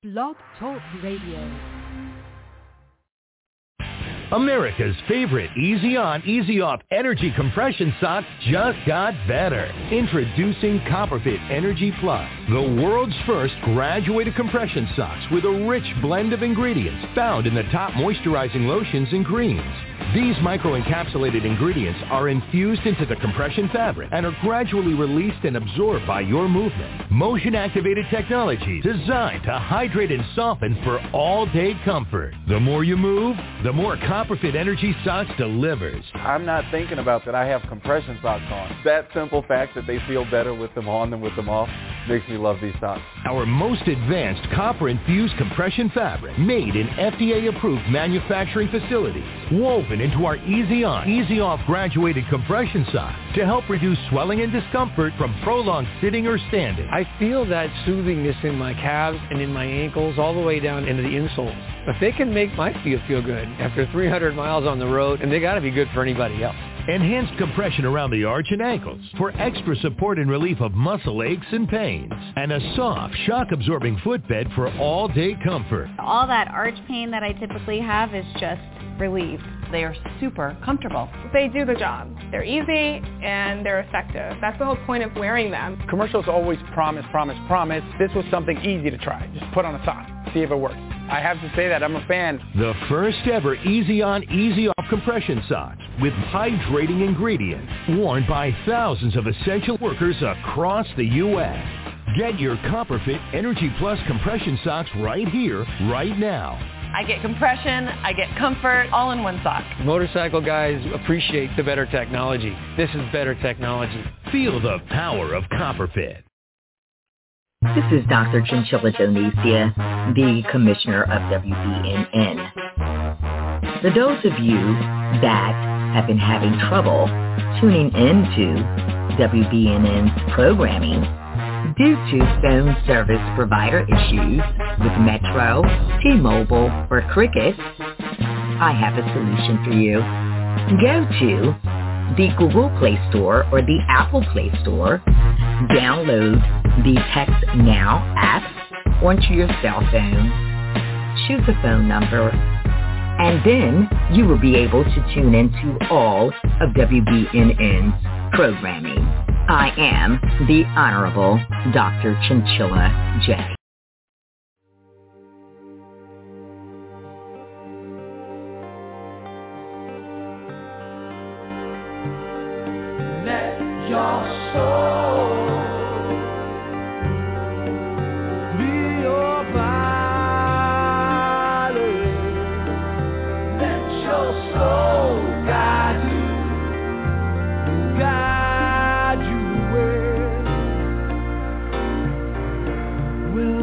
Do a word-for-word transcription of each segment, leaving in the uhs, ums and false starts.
Blog Talk Radio. America's favorite Easy On, Easy Off energy compression socks just got better. Introducing Copperfit Energy Plus, the world's first graduated compression socks with a rich blend of ingredients found in the top moisturizing lotions and creams. These microencapsulated ingredients are infused into the compression fabric and are gradually released and absorbed by your movement. Motion-activated technology designed to hydrate and soften for all-day comfort. The more you move, the more Copperfit Energy Socks delivers. I'm not thinking about that I have compression socks on. That simple fact that they feel better with them on than with them off makes me love these socks. Our most advanced copper-infused compression fabric, made in F D A-approved manufacturing facilities, woven into our Easy On, Easy Off graduated compression socks to help reduce swelling and discomfort from prolonged sitting or standing. I feel that soothingness in my calves and in my ankles all the way down into the insoles. If they can make my feet feel good after three hundred miles on the road, and they got to be good for anybody else. Enhanced compression around the arch and ankles for extra support and relief of muscle aches and pains. And a soft, shock-absorbing footbed for all-day comfort. All that arch pain that I typically have is just relieved. They are super comfortable. They do the job. They're easy and they're effective. That's the whole point of wearing them. Commercials always promise, promise, promise. This was something easy to try. Just put on a sock, see if it works. I have to say that I'm a fan. The first ever Easy On, Easy Off compression socks with hydrating ingredients worn by thousands of essential workers across the U S Get your Copperfit Energy Plus compression socks right here, right now. I get compression, I get comfort, all in one sock. Motorcycle guys appreciate the better technology. This is better technology. Feel the power of Copperfit. This is Doctor Chinchilla Donesia, the Commissioner of W B N N. For those of you that have been having trouble tuning into W B N N's programming due to phone service provider issues with Metro, T-Mobile, or Cricket, I have a solution for you. Go to the Google Play Store or the Apple Play Store, download the Text Now app onto your cell phone, choose a phone number, and then you will be able to tune into all of W B N N's programming. I am the Honorable Doctor Chinchilla J. Let your soul be your body. Let your soul guide you, guide you where. Well,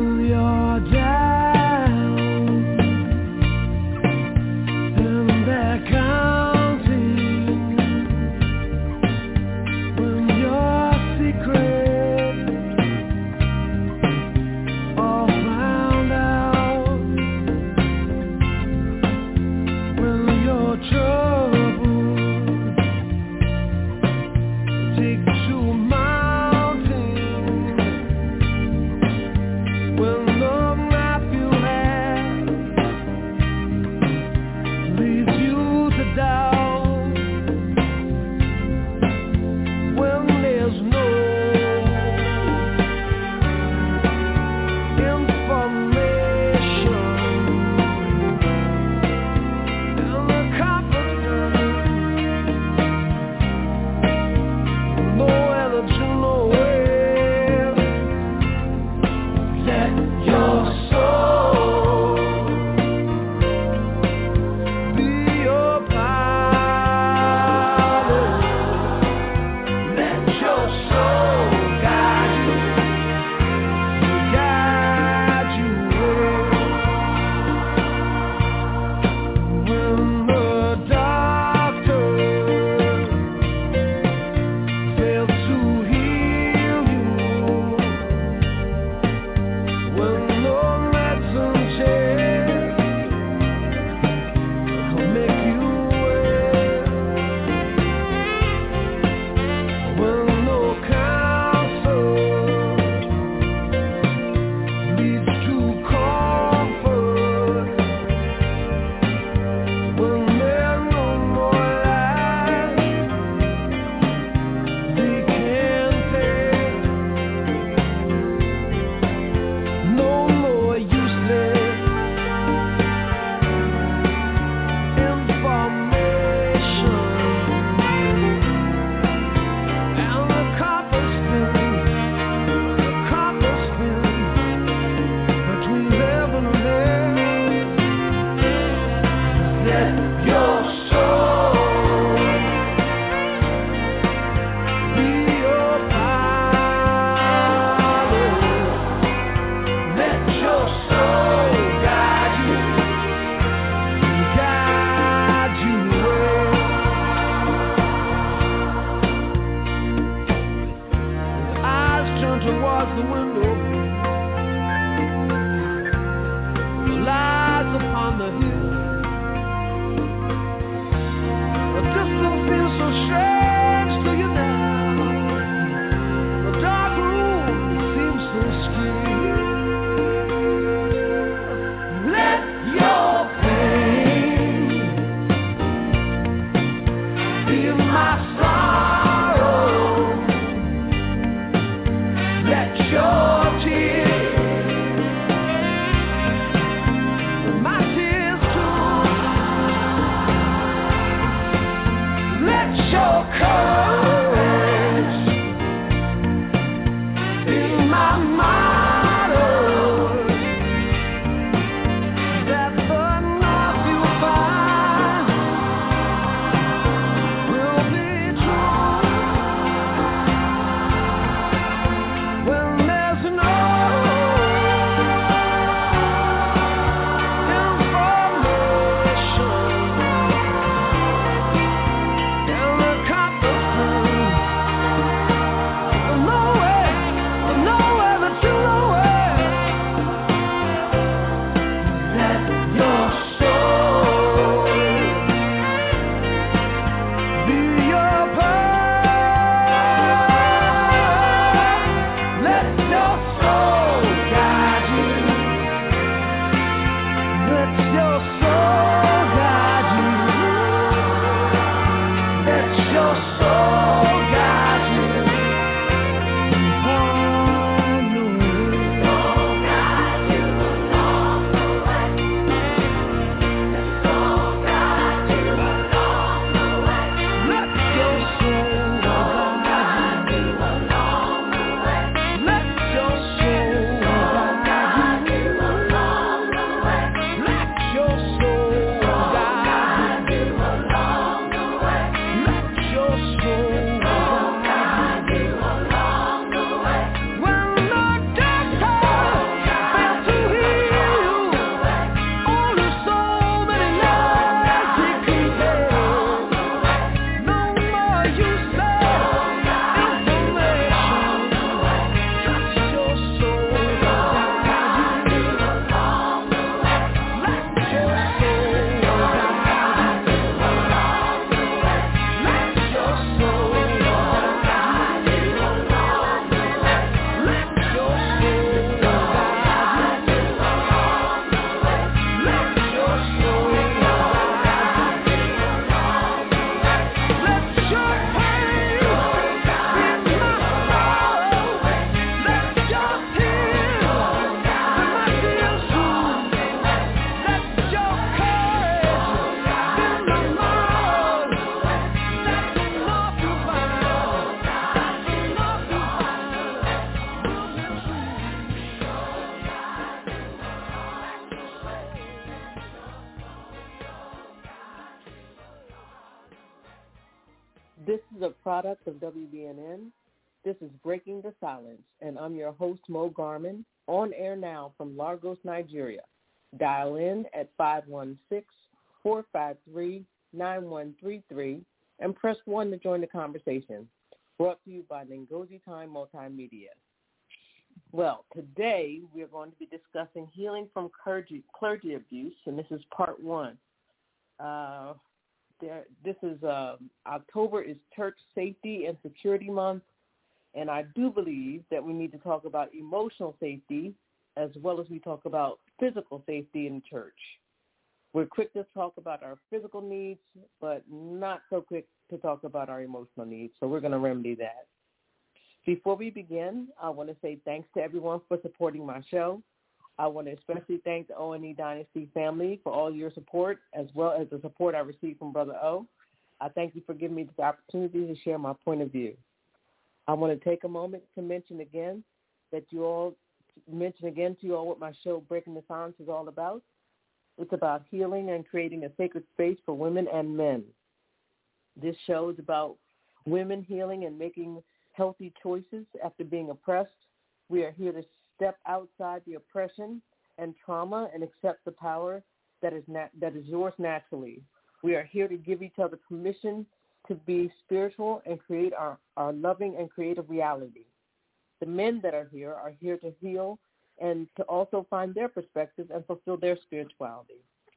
This is a product of W B N N. This is Breaking the Silence, and I'm your host, Mo Garmin, on air now from Lagos, Nigeria. Dial in at five one six, four five three, nine one three three and press one to join the conversation. Brought to you by Ngozi Time Multimedia. Well, today we are going to be discussing healing from clergy, clergy abuse, and this is part one. Uh, there, this is uh, October is Church Safety and Security Month, and I do believe that we need to talk about emotional safety as well as we talk about physical safety in church. We're quick to talk about our physical needs, but not so quick to talk about our emotional needs, so we're going to remedy that. Before we begin, I want to say thanks to everyone for supporting my show. I want to especially thank the O N E Dynasty family for all your support, as well as the support I received from Brother O. I thank you for giving me the opportunity to share my point of view. I want to take a moment to mention again that you all, mention again to you all what my show Breaking the Silence is all about. It's about healing and creating a sacred space for women and men. This show is about women healing and making healthy choices after being oppressed. We are here to step outside the oppression and trauma and accept the power that is nat- that is yours naturally. We are here to give each other permission to be spiritual and create our, our loving and creative reality. The men that are here are here to heal and to also find their perspectives and fulfill their spirituality.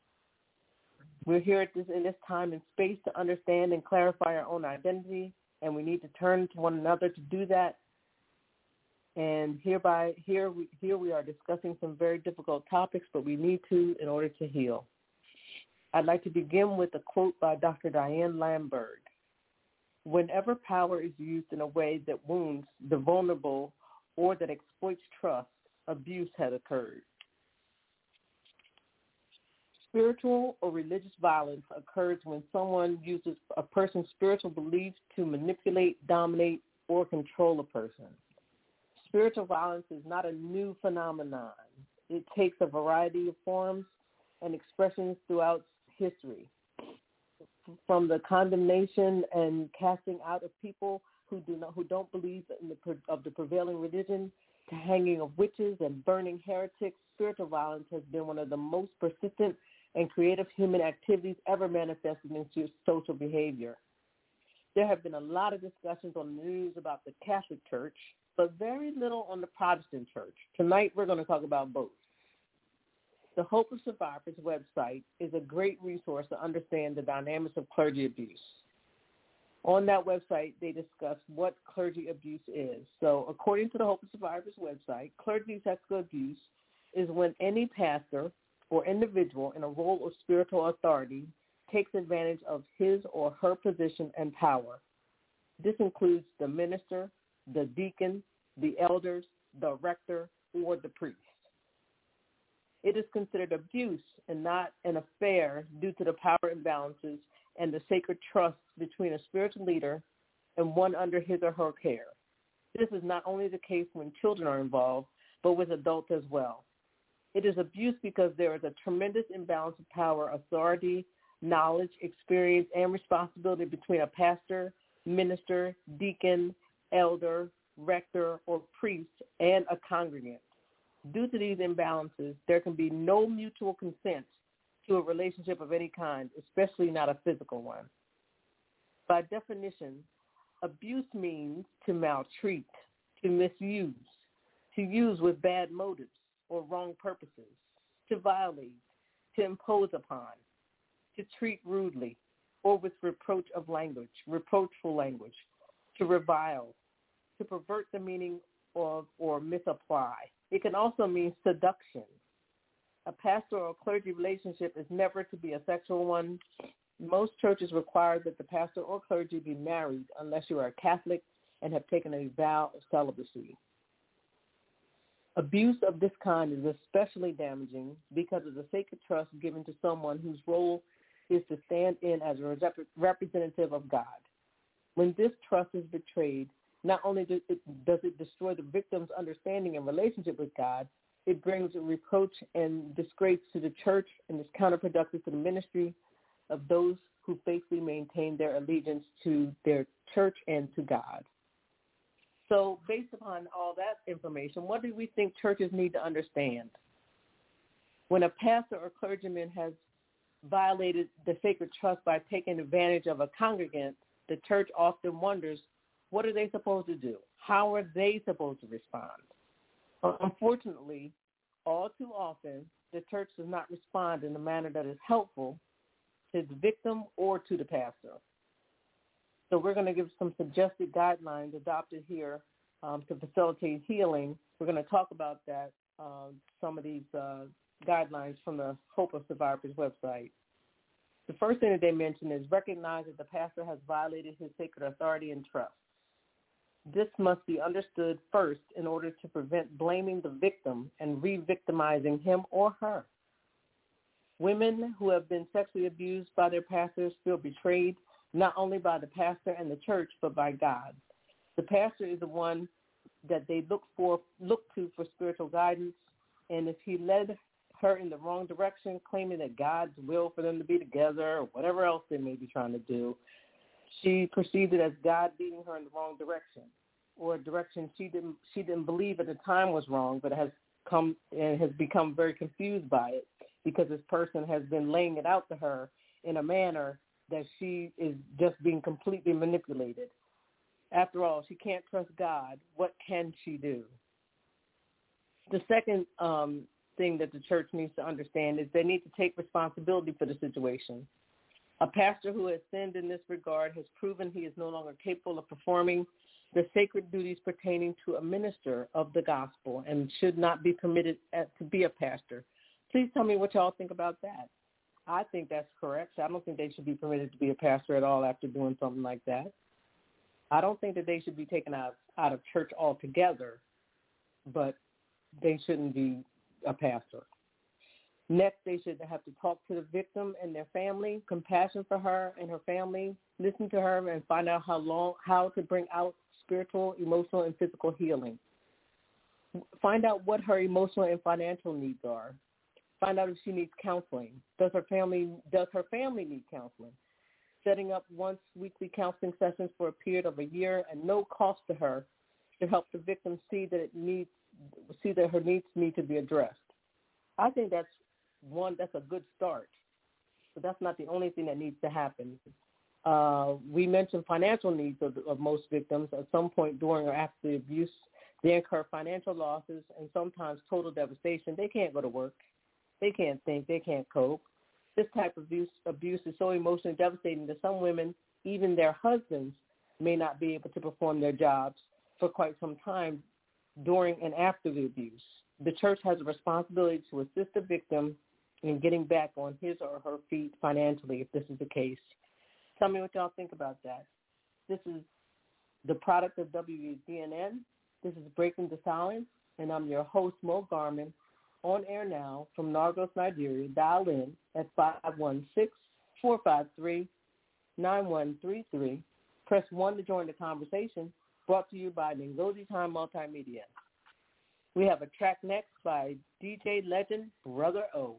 We're here at this, in this time and space to understand and clarify our own identity, and we need to turn to one another to do that. And hereby, here we, here we are discussing some very difficult topics, but we need to in order to heal. I'd like to begin with a quote by Doctor Diane Lamberg. Whenever power is used in a way that wounds the vulnerable or that exploits trust, abuse has occurred. Spiritual or religious violence occurs when someone uses a person's spiritual beliefs to manipulate, dominate, or control a person. Spiritual violence is not a new phenomenon. It takes a variety of forms and expressions throughout history, from the condemnation and casting out of people who do not, who don't believe in the of the prevailing religion, to hanging of witches and burning heretics. Spiritual violence has been one of the most persistent and creative human activities ever manifested in social behavior. There have been a lot of discussions on the news about the Catholic Church, but very little on the Protestant Church. Tonight we're going to talk about both. The Hope of Survivors website is a great resource to understand the dynamics of clergy abuse. On that website, they discuss what clergy abuse is. So according to the Hope of Survivors website, clergy sexual abuse is when any pastor or individual in a role of spiritual authority takes advantage of his or her position and power. This includes the minister, the deacon, the elders, the rector, or the priest. It is considered abuse and not an affair due to the power imbalances and the sacred trust between a spiritual leader and one under his or her care. This is not only the case when children are involved, but with adults as well. It is abuse because there is a tremendous imbalance of power, authority, knowledge, experience, and responsibility between a pastor, minister, deacon, elder, rector, or priest, and a congregant. Due to these imbalances, there can be no mutual consent to a relationship of any kind, especially not a physical one. By definition, abuse means to maltreat, to misuse, to use with bad motives or wrong purposes, to violate, to impose upon, to treat rudely, or with reproach of language, reproachful language, to revile, to pervert the meaning of or misapply. It can also mean seduction. A pastor or clergy relationship is never to be a sexual one. Most churches require that the pastor or clergy be married unless you are a Catholic and have taken a vow of celibacy. Abuse of this kind is especially damaging because of the sacred trust given to someone whose role is to stand in as a representative of God. When this trust is betrayed, not only does it, does it destroy the victim's understanding and relationship with God, it brings a reproach and disgrace to the church and is counterproductive to the ministry. of those who faithfully maintain their allegiance to their church and to God. So based upon all that information, what do we think churches need to understand? When a pastor or clergyman has violated the sacred trust by taking advantage of a congregant, the church often wonders, what are they supposed to do? How are they supposed to respond? Unfortunately, all too often, the church does not respond in a manner that is helpful to the victim or to the pastor. So we're going to give some suggested guidelines adopted here um, to facilitate healing. We're going to talk about that, uh, some of these uh, guidelines from the Hope of Survivors website. The first thing that they mention is recognize that the pastor has violated his sacred authority and trust. This must be understood first in order to prevent blaming the victim and re-victimizing him or her. Women who have been sexually abused by their pastors feel betrayed not only by the pastor and the church, but by God. The pastor is the one that they look for, look to for spiritual guidance, and if he led her in the wrong direction, claiming that God's will for them to be together or whatever else they may be trying to do, she perceived it as God leading her in the wrong direction, or a direction she didn't she didn't believe at the time was wrong, but has come and has become very confused by it because this person has been laying it out to her in a manner that she is just being completely manipulated. After all, she can't trust God. What can she do? The second um, thing that the church needs to understand is they need to take responsibility for the situation. A pastor who has sinned in this regard has proven he is no longer capable of performing the sacred duties pertaining to a minister of the gospel and should not be permitted to be a pastor. Please tell me what y'all think about that. I think that's correct. I don't think they should be permitted to be a pastor at all after doing something like that. I don't think that they should be taken out, out of church altogether, but they shouldn't be a pastor. Next, they should have to talk to the victim and their family, compassion for her and her family, listen to her and find out how long, how to bring out spiritual, emotional, and physical healing. Find out what her emotional and financial needs are. Find out if she needs counseling. Does her family does her family need counseling? Setting up once weekly counseling sessions for a period of a year and no cost to her to help the victim see that it needs see that her needs need to be addressed. I think that's one that's a good start, but that's not the only thing that needs to happen. Uh, we mentioned financial needs of, of most victims. At some point during or after the abuse, they incur financial losses and sometimes total devastation. They can't go to work. They can't think. They can't cope. This type of abuse, abuse is so emotionally devastating that some women, even their husbands, may not be able to perform their jobs for quite some time during and after the abuse. The church has a responsibility to assist the victim in getting back on his or her feet financially if this is the case. Tell me what y'all think about that. This is the product of W B N N. This is Breaking the Silence, and I'm your host, Mo Garmin, on air now from Lagos, Nigeria. Dial in at five one six, four five three, nine one three three. Press one to join the conversation, brought to you by Ngozi Time Multimedia. We have a track next by D J legend Brother O.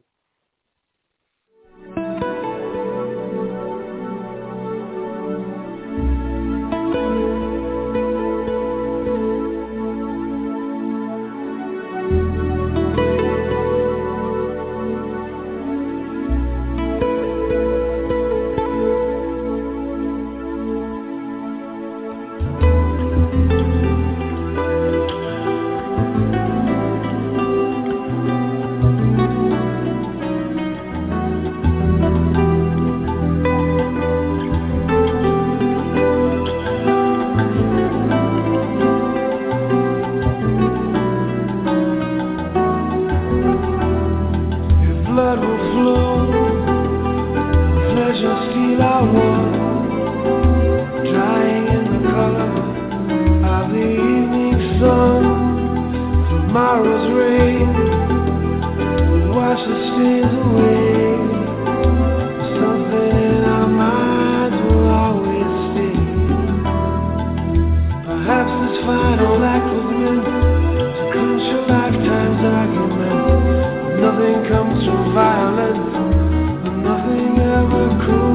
Nothing comes from violence, nothing ever could.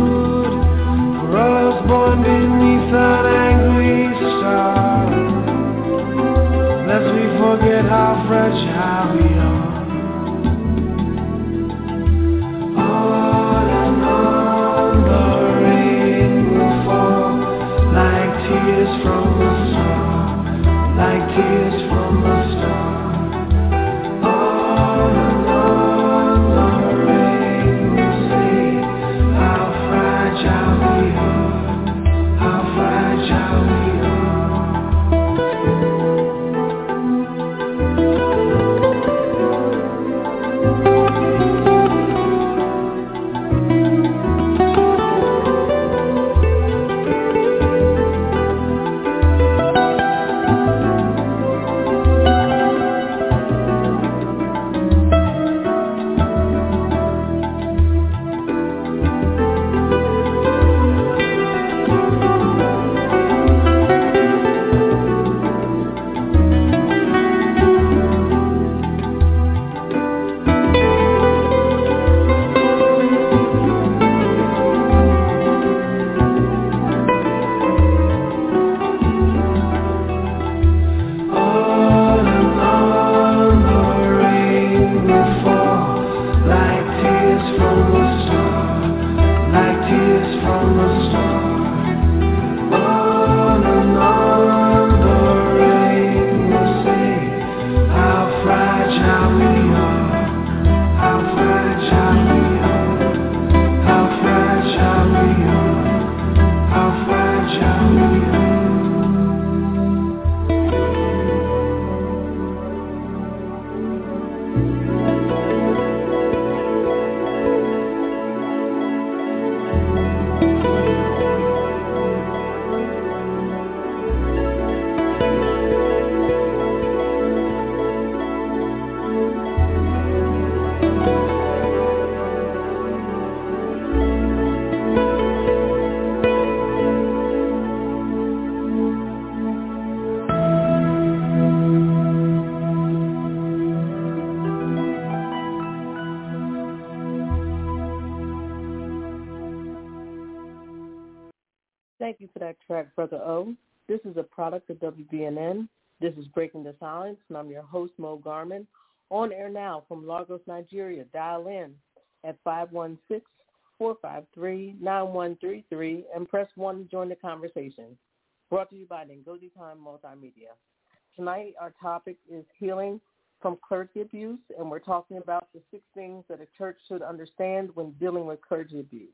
Thank you for that track, Brother O. This is a product of W B N N. This is Breaking the Silence, and I'm your host, Mo Garmin. On air now from Lagos, Nigeria. Dial in at five one six, four five three, nine one three three and press one to join the conversation. Brought to you by Ngozi Time Multimedia. Tonight, our topic is healing from clergy abuse, and we're talking about the six things that a church should understand when dealing with clergy abuse.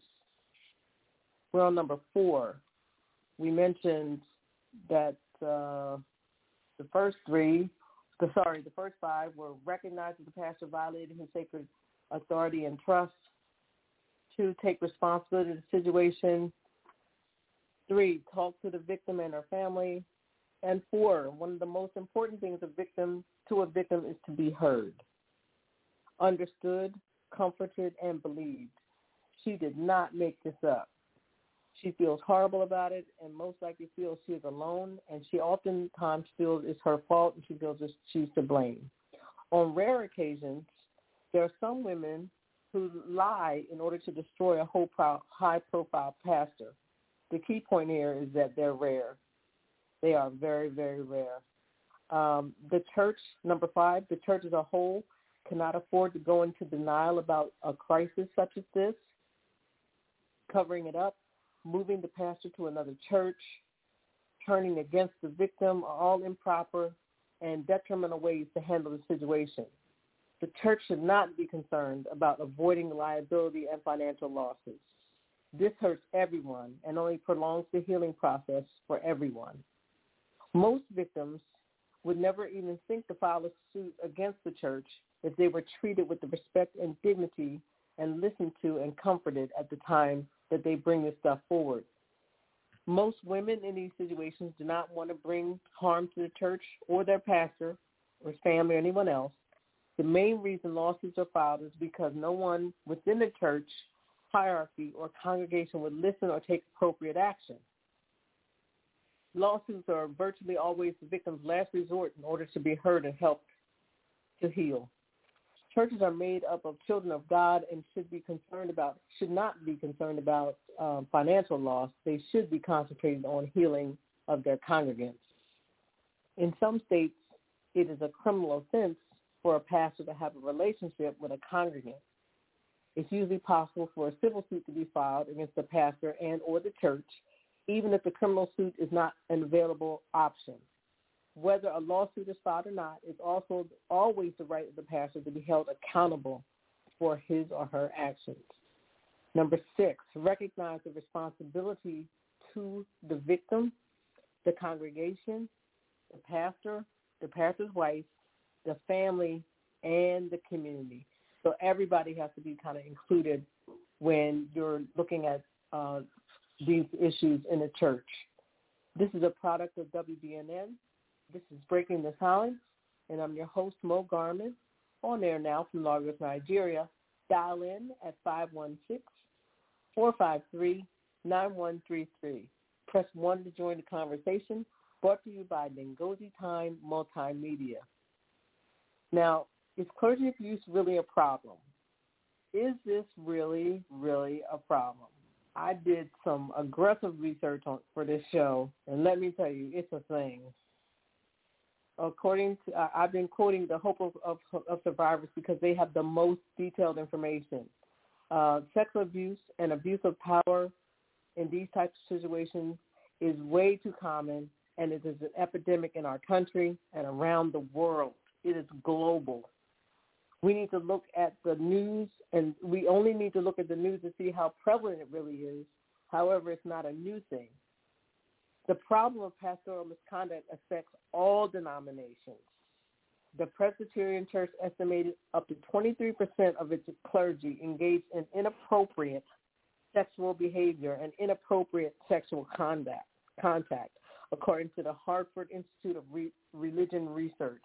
We're on number four. We mentioned that uh, the first three, the, sorry, the first five were recognize that the pastor violated his sacred authority and trust. Two, take responsibility of the situation. Three, talk to the victim and her family. And four, one of the most important things a victim to a victim is to be heard, understood, comforted, and believed. She did not make this up. She feels horrible about it and most likely feels she is alone, and she oftentimes feels it's her fault and she feels that she's to blame. On rare occasions, there are some women who lie in order to destroy a whole high-profile pastor. The key point here is that they're rare. They are very, very rare. Um, the church, number five, the church as a whole cannot afford to go into denial about a crisis such as this. Covering it up, moving the pastor to another church, turning against the victim are all improper and detrimental ways to handle the situation. The church should not be concerned about avoiding liability and financial losses. This hurts everyone and only prolongs the healing process for everyone. Most victims would never even think to file a suit against the church if they were treated with the respect and dignity and listened to and comforted at the time that they bring this stuff forward. Most women in these situations do not want to bring harm to the church or their pastor or his family or anyone else. The main reason lawsuits are filed is because no one within the church hierarchy or congregation would listen or take appropriate action. Lawsuits are virtually always the victim's last resort in order to be heard and helped to heal. Churches are made up of children of God and should be concerned about, should not be concerned about um, financial loss. They should be concentrated on healing of their congregants. In some states, it is a criminal offense for a pastor to have a relationship with a congregant. It's usually possible for a civil suit to be filed against the pastor and or the church, even if the criminal suit is not an available option. Whether a lawsuit is filed or not, it's also always the right of the pastor to be held accountable for his or her actions. Number six, recognize the responsibility to the victim, the congregation, the pastor, the pastor's wife, the family, and the community. So everybody has to be kind of included when you're looking at uh, these issues in a church. This is a product of W B N N. This is Breaking the Silence, and I'm your host, Mo Garmin, on air now from Lagos, Nigeria. Dial in at five one six, four five three, nine one three three. Press one to join the conversation, brought to you by Ngozi Time Multimedia. Now, is clergy abuse really a problem? Is this really, really a problem? I did some aggressive research on, for this show, and let me tell you, it's a thing. According to, uh, I've been quoting the Hope of, of, of Survivors because they have the most detailed information. Uh, sexual abuse and abuse of power in these types of situations is way too common, and it is an epidemic in our country and around the world. It is global. We need to look at the news, and we only need to look at the news to see how prevalent it really is. However, it's not a new thing. The problem of pastoral misconduct affects all denominations. The Presbyterian Church estimated up to twenty-three percent of its clergy engaged in inappropriate sexual behavior and inappropriate sexual contact, contact according to the Hartford Institute of Re- Religion Research.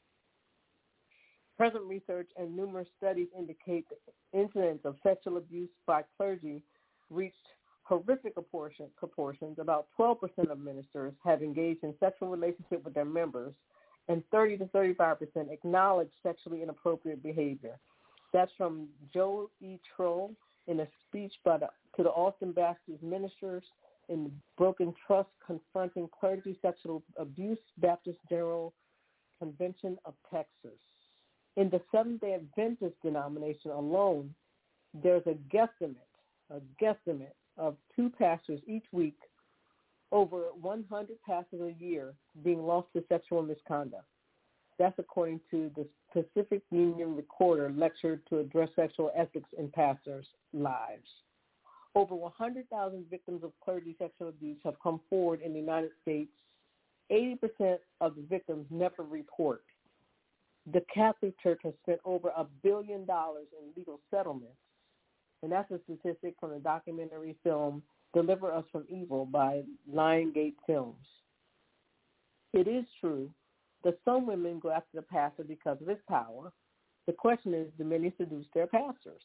Present research and numerous studies indicate the incidence of sexual abuse by clergy reached horrific proportion, proportions. About twelve percent of ministers have engaged in sexual relationship with their members, and thirty to thirty-five percent acknowledge sexually inappropriate behavior. That's from Joe E. Troll in a speech by the, to the Austin Baptist ministers in the Broken Trust Confronting Clergy Sexual Abuse, Baptist General Convention of Texas. In the Seventh-day Adventist denomination alone, there's a guesstimate, a guesstimate of two pastors each week, over one hundred pastors a year being lost to sexual misconduct. That's according to the Pacific Union Recorder lecture to address sexual ethics in pastors' lives. Over one hundred thousand victims of clergy sexual abuse have come forward in the United States. eighty percent of the victims never report. The Catholic Church has spent over a billion dollars in legal settlements, and that's a statistic from the documentary film Deliver Us from Evil by Lionsgate Films. It is true that some women go after the pastor because of his power. The question is, do many seduce their pastors?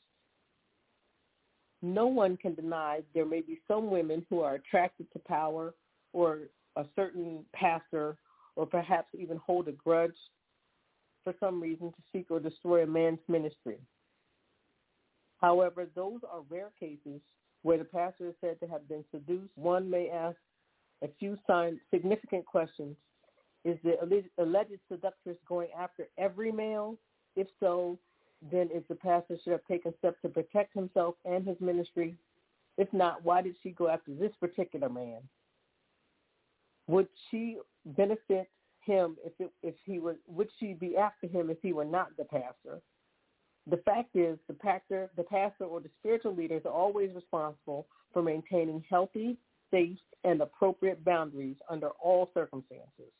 No one can deny there may be some women who are attracted to power or a certain pastor, or perhaps even hold a grudge for some reason to seek or destroy a man's ministry. However, those are rare cases where the pastor is said to have been seduced. One may ask a few significant questions. Is the alleged seductress going after every male? If so, then if the pastor should have taken steps to protect himself and his ministry. If not, why did she go after this particular man? Would she benefit him if it, if he were? Would she be after him if he were not the pastor? The fact is, the pastor, the pastor or the spiritual leaders are always responsible for maintaining healthy, safe, and appropriate boundaries under all circumstances.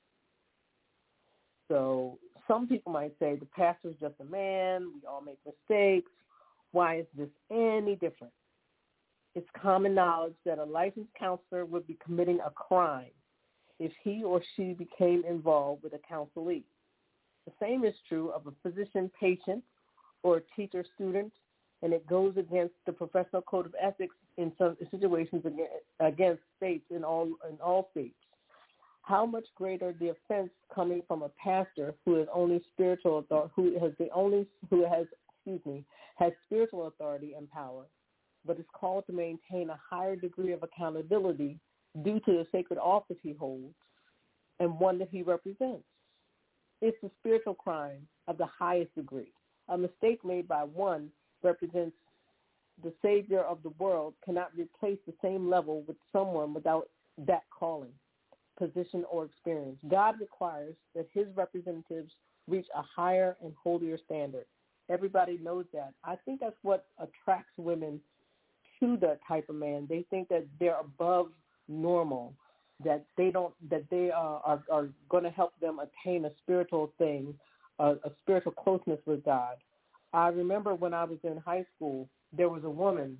So some people might say the pastor's just a man. We all make mistakes. Why is this any different? It's common knowledge that a licensed counselor would be committing a crime if he or she became involved with a counselee. The same is true of a physician-patient or a teacher-student, and it goes against the professional code of ethics in some situations against states in all in all states. How much greater the offense coming from a pastor who is only spiritual authority, who has the only who has excuse me has spiritual authority and power, but is called to maintain a higher degree of accountability due to the sacred office he holds and one that he represents. It's a spiritual crime of the highest degree. A mistake made by one represents the Savior of the world cannot replace the same level with someone without that calling, position, or experience. God requires that his representatives reach a higher and holier standard. Everybody knows that. I think that's what attracts women to that type of man. They think that they're above normal, that they don't, that they are are, are going to help them attain a spiritual thing, a, a spiritual closeness with God. I remember when I was in high school, there was a woman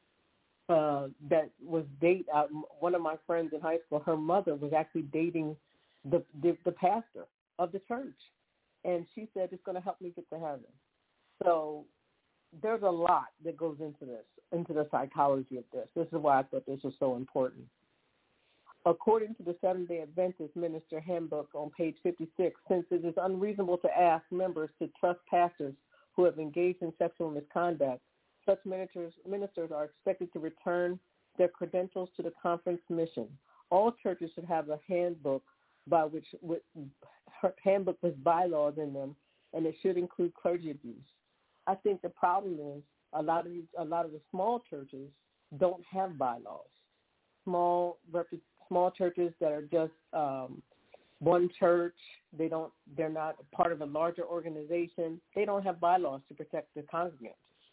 uh, that was date. Uh, one of my friends in high school, her mother was actually dating the, the the pastor of the church, and she said it's going to help me get to heaven. So there's a lot that goes into this, into the psychology of this. This is why I thought this was so important. According to the Seventh-day Adventist Minister Handbook on page fifty-six, since it is unreasonable to ask members to trust pastors who have engaged in sexual misconduct, such ministers, ministers are expected to return their credentials to the conference mission. All churches should have a handbook by which with handbook with bylaws in them, and it should include clergy abuse. I think the problem is a lot of these, a lot of the small churches don't have bylaws. Small small churches that are just um, one church, they don't, they're not part of a larger organization. They don't have bylaws to protect their congregants.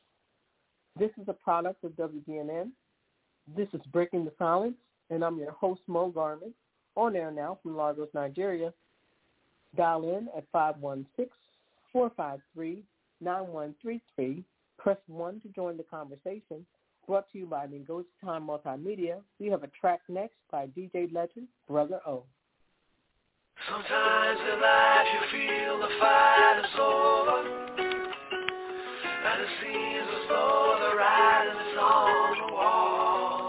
This is a product of W B N N. This is Breaking the Silence, and I'm your host, Mo Garment, on air now from Lagos, Nigeria. Dial in at five one six, four five three, nine one three three. Press one to join the conversation. Brought to you by Ngozi Time Multimedia. We have a track next by D J Legend, Brother O. Sometimes in life you feel the fight is over, and it seems as though the writing is on the wall.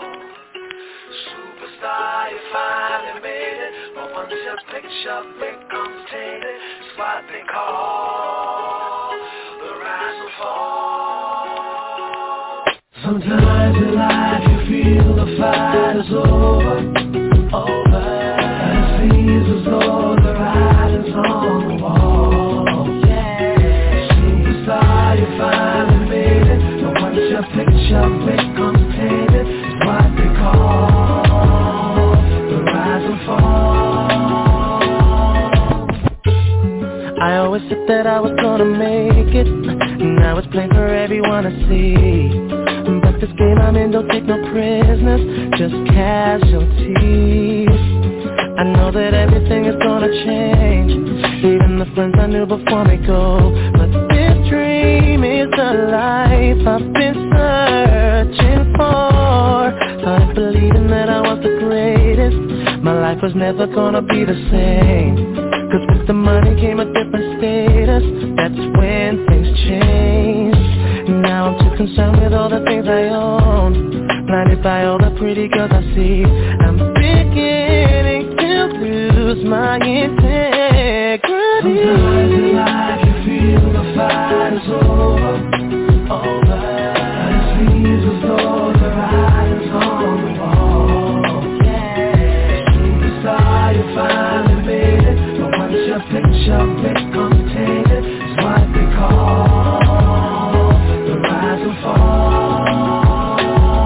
Superstar, you finally made it, but once your picture becomes tainted, it's what they call the rise and fall. Sometimes in life you feel the fight is over, over. And it seems as though the writing's on the wall. Yeah. Superstar, you finally made it. But once your picture becomes tainted, it's what they call the rise and fall. I always said that I was gonna make it. Now it's plain for everyone to see. But this game I'm in don't take no prisoners, just casualties. I know that everything is gonna change, even the friends I knew before me go. But this dream is the life I've been searching for. Started believing that I was the greatest. My life was never gonna be the same, cause with the money came a different status. That's when things changed. Now I'm too concerned with all the things I own, blinded by all the pretty girls I see. I'm beginning to lose my integrity. Sometimes in life you feel the fight is over, over. And it seems as though the writing's on the wall. Yeah. Superstar, you finally made it. But once your picture becomes tainted, it's what they call the rise and fall.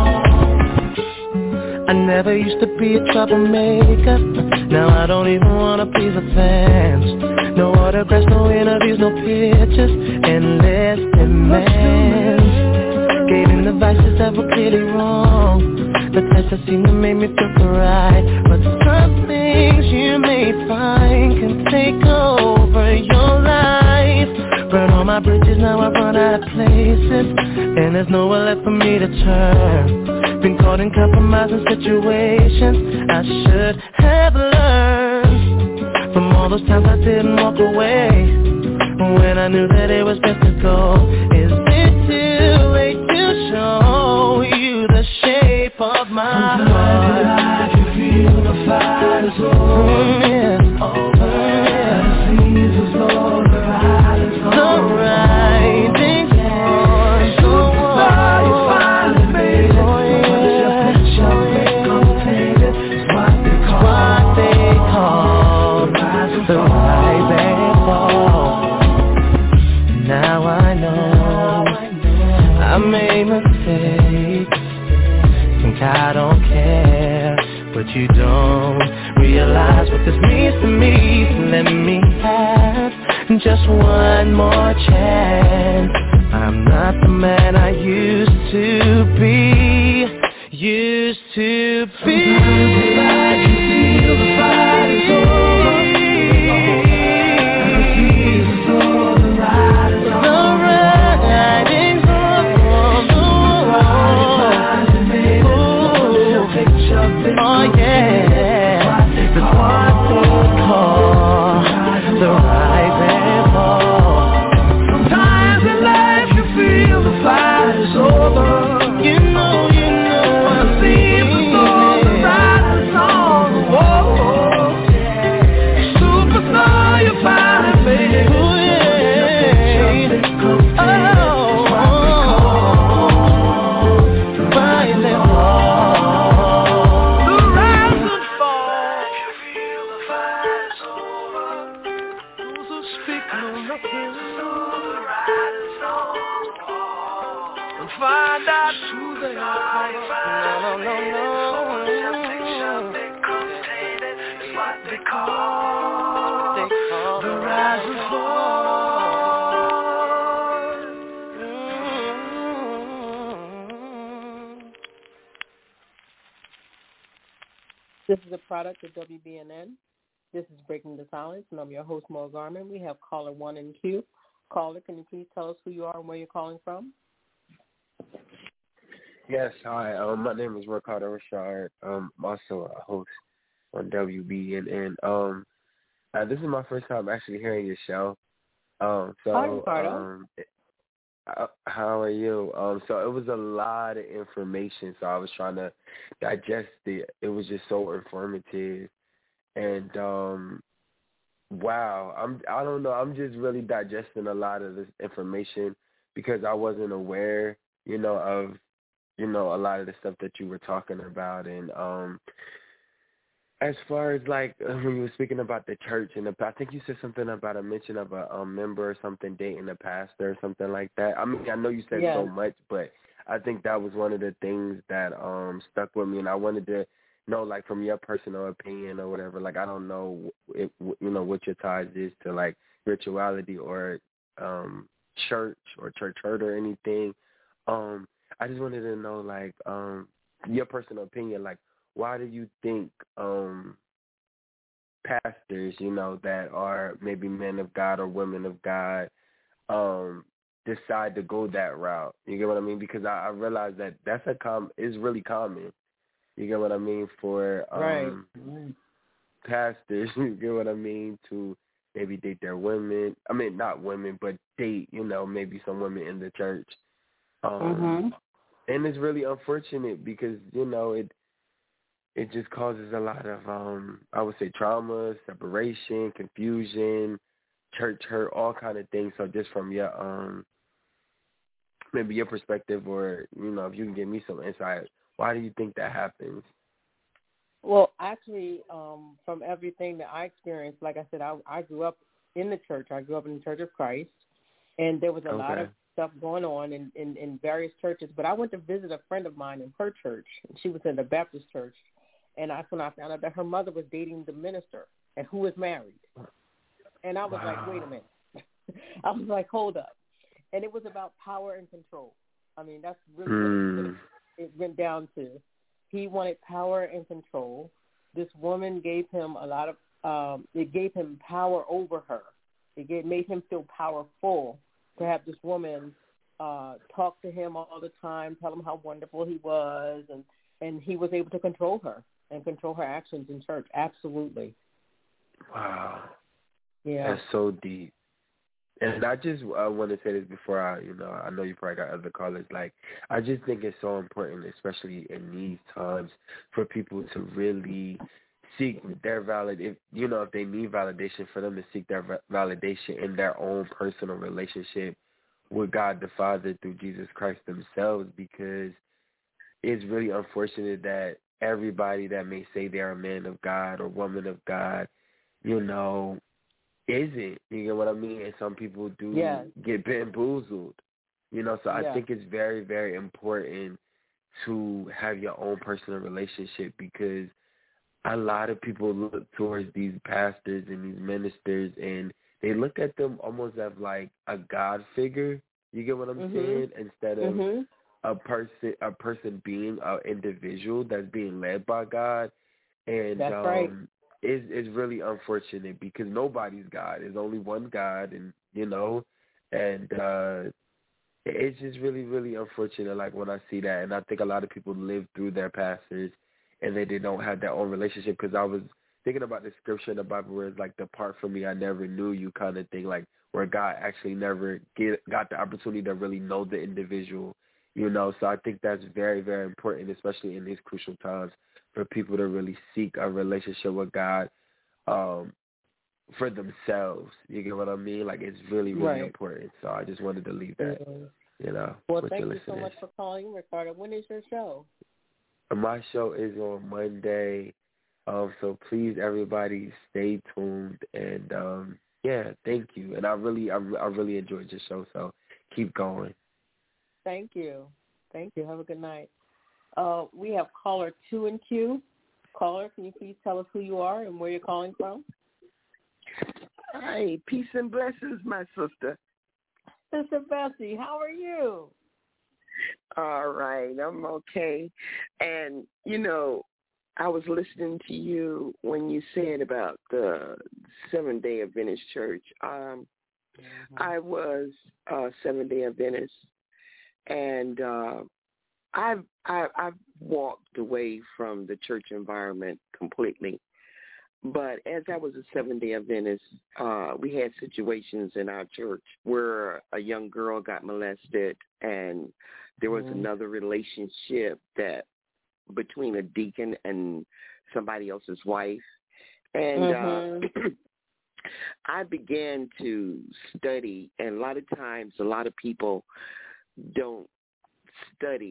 I never used to be a troublemaker. Now I don't even wanna please the fans. No autographs, no interviews, no pictures, endless demands. Gave in the vices that were clearly wrong, the tests that seem to make me feel right. But some things you may find can take over your life. Burn all my bridges, now I run out of places, and there's nowhere left for me to turn. Been caught in compromising situations I should have learned from all those times I didn't walk away when I knew that it was best to go. Is it too late to show you the shape of my heart? Sometimes in life you feel the fight is over, mm, yeah. over. Yeah. And it seems as though the writing's on the writing's on the wall. You finally made it. But once your picture becomes tainted, it's what they call, what they call the rise and the fall. rise and fall. Now I know I made mistakes. Think I don't care, but you don't realize what this means to me. So let me have just one more chance. I'm not the man I used to be, used to be. Sometimes in life you feel the fight is over, and it seems as though the writing's on the wall. Writing's on the wall. Oh yeah, that's what they call the rise and fall. Sometimes in life you feel the fight is over. You know, you know, And it seems as though the writing's on the wall. Superstar, you finally made it. Ooh, yeah. Oh, the rise and fall. The rise and fall. You feel the fight is over. Those who speak know nothing. The writing's on the wall. And find out who they are. No, no, no, Once your no. picture becomes tainted, it's what they call They call the rise and fall. Mm. This is a product of W B N N. This is Breaking the Silence, and I'm your host, Mo Garman. We have caller one in queue. Caller, can you please tell us who you are and where you're calling from? Yes, hi. Um, my name is Ricardo Richard. Um, I'm also a host on W B N N. Um, uh, this is my first time actually hearing your show. Um, so, Hi, Ricardo. um, uh, how are you? Um, so it was a lot of information, so I was trying to digest it. It was just so informative, and um, wow, I'm I don't know, I'm just really digesting a lot of this information because I wasn't aware, you know, of you know, a lot of the stuff that you were talking about. And um, as far as like when you were speaking about the church, and the, I think you said something about a mention of a um, member or something dating a pastor or something like that. I mean, I know you said yeah. so much, but I think that was one of the things that um, stuck with me, and I wanted to know, like, from your personal opinion or whatever. Like, I don't know, if, you know, what your ties is to like spirituality or um, church or church hurt or anything. Um, I just wanted to know, like, um, your personal opinion. Like, why do you think um, pastors, you know, that are maybe men of God or women of God, um, decide to go that route? You get what I mean? Because I, I realize that that's a com is really common. You get what I mean? For um, right. pastors, you get what I mean? To maybe date their women. I mean, not women, but date, you know, maybe some women in the church. Um, mm-hmm. And it's really unfortunate because, you know, it it just causes a lot of, um, I would say, trauma, separation, confusion, church hurt, all kind of things. So just from your, um, maybe your perspective, or, you know, if you can give me some insight, why do you think that happens? Well, actually, um, from everything that I experienced, like I said, I, I grew up in the church. I grew up in the Church of Christ, and there was a okay. lot of stuff going on in, in, in various churches. But I went to visit a friend of mine in her church, and she was in the Baptist church, and that's when I found out that her mother was dating the minister and who was married. And I was wow. like, wait a minute. I was like, hold up. And it was about power and control. I mean, that's really mm. what it went down to. He wanted power and control. This woman gave him a lot of, um, it gave him power over her. It gave, made him feel powerful to have this woman uh, talk to him all the time, tell him how wonderful he was, and, and he was able to control her and control her actions in church. Absolutely. Wow. Yeah. That's so deep. And I just I want to say this before I, you know, I know you probably got other callers. Like, I just think it's so important, especially in these times, for people to really seek their valid, if you know, if they need validation, for them to seek their validation in their own personal relationship with God the Father through Jesus Christ themselves, because it's really unfortunate that everybody that may say they're a man of God or woman of God, you know, isn't. You get what I mean? And some people do yes. get bamboozled. You know, so I yes. think it's very, very important to have your own personal relationship, because a lot of people look towards these pastors and these ministers and they look at them almost as like a God figure. You get what I'm mm-hmm. saying? Instead of mm-hmm. a person, a person being an individual that's being led by God. And that's um, right. It's, it's really unfortunate because nobody's God. There's only one God, and, you know, and uh, it's just really, really unfortunate, like, when I see that. And I think a lot of people live through their pastors and they, they don't have their own relationship, because I was thinking about the scripture in the Bible where it's like, depart from me, I never knew you kind of thing, like where God actually never get, got the opportunity to really know the individual, you know. So I think that's very, very important, especially in these crucial times, for people to really seek a relationship with God um, for themselves. You get what I mean? Like, it's really, really right. important. So I just wanted to leave that, mm-hmm. you know, well, with thank your you so much for calling, Ricardo. When is your show? My show is on Monday, um, so please, everybody, stay tuned. And, um, yeah, thank you. And I really, I, I really enjoyed your show, so keep going. Thank you. Thank you. Have a good night. Uh, we have caller two in queue. Caller, can you please tell us who you are and where you're calling from? Hi, peace and blessings, my sister. Sister Bessie, how are you? All right, I'm okay. And, you know, I was listening to you when you said about the Seventh-day Adventist Church. Um, mm-hmm. I was a Seventh-day Adventist, and uh, I've, I, I've walked away from the church environment completely. But as I was a Seventh-day Adventist, uh, we had situations in our church where a young girl got molested, and there was mm-hmm. another relationship that between a deacon and somebody else's wife. And mm-hmm. uh, I began to study, and a lot of times a lot of people don't study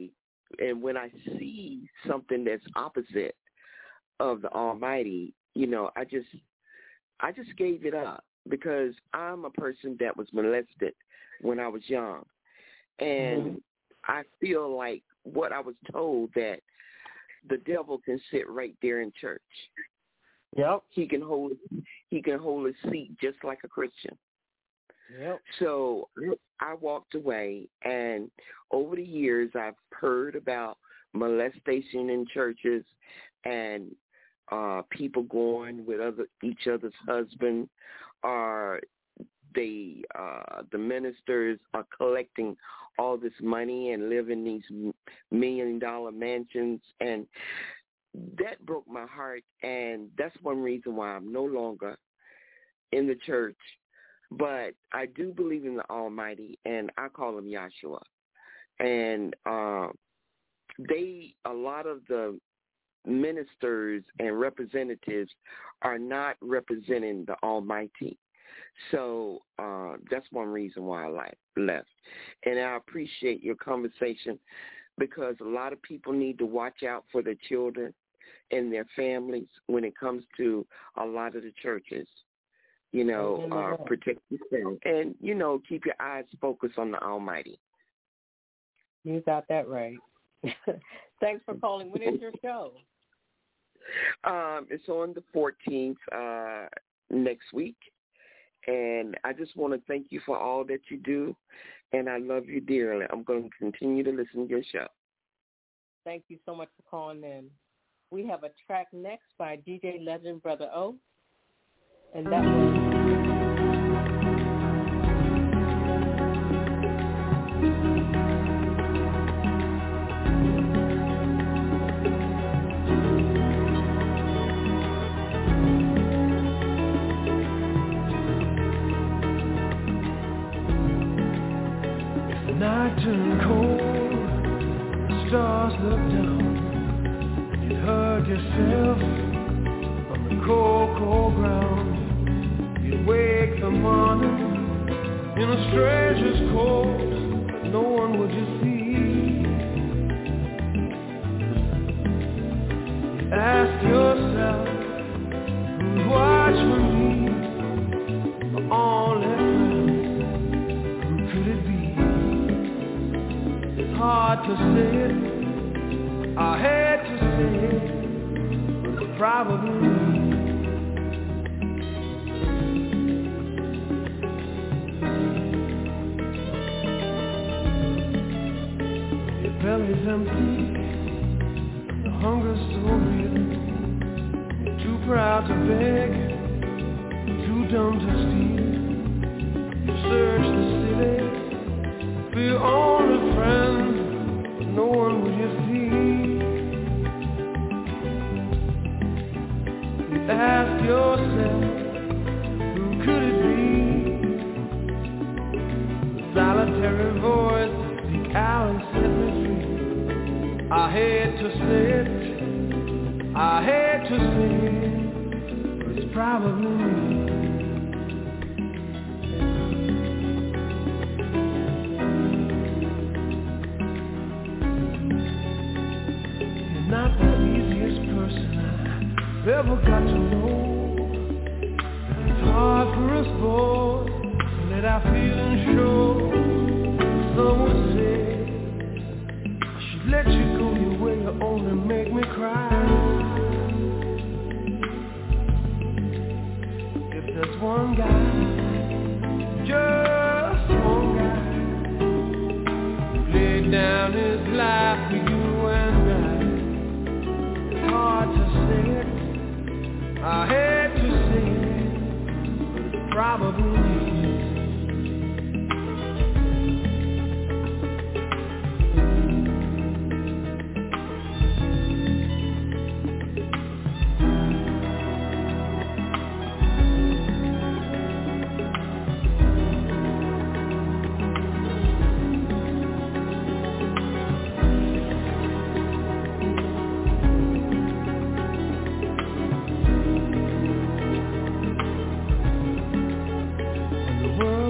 and when I see something that's opposite of the Almighty, you know, I just I just gave it up because I'm a person that was molested when I was young. And mm-hmm. I feel like what I was told that the devil can sit right there in church. Yep. He can hold he can hold a seat just like a Christian. Yep. So I walked away, and over the years I've heard about molestation in churches and uh, people going with other each other's husband, or they uh, the ministers are collecting all this money and live in these million dollar mansions, and that broke my heart. And that's one reason why I'm no longer in the church. But I do believe in the Almighty, and I call him Yahshua. And uh, they, a lot of the ministers and representatives are not representing the Almighty. So uh, that's one reason why I left. And I appreciate your conversation, because a lot of people need to watch out for their children and their families when it comes to a lot of the churches. You know, uh, protect yourself. And, you know, keep your eyes focused on the Almighty. You got that right. Thanks for calling. When is your show? Um, it's on the fourteenth uh, next week. And I just want to thank you for all that you do. And I love you dearly. I'm going to continue to listen to your show. Thank you so much for calling in. We have a track next by D J Legend Brother O. And that was if the night turned cold, the stars looked down, and you heard yourself on the cold, cold ground. You wake the morning in a stranger's cold, but no one would you see. You ask yourself, who's watching me? My only friend, who could it be? It's hard to say it, I hate to say it, but it's probably me. Belly's empty, the hunger's so real. You're too proud to beg, too dumb to steal. You search the city for your only friend, but no one will you see. You ask yourself, who could it be? The solitary voice speak out and set me free. I hate to say it, I hate to say it, but it's probably me. You're not the easiest person I've ever got to know. It's hard for us both to let our feelings show. Some would say let you go your way, you only make me cry. If there's one guy, just one guy, who laid down his life for you and I, it's hard to say it, I hate to say it, but it's probably me.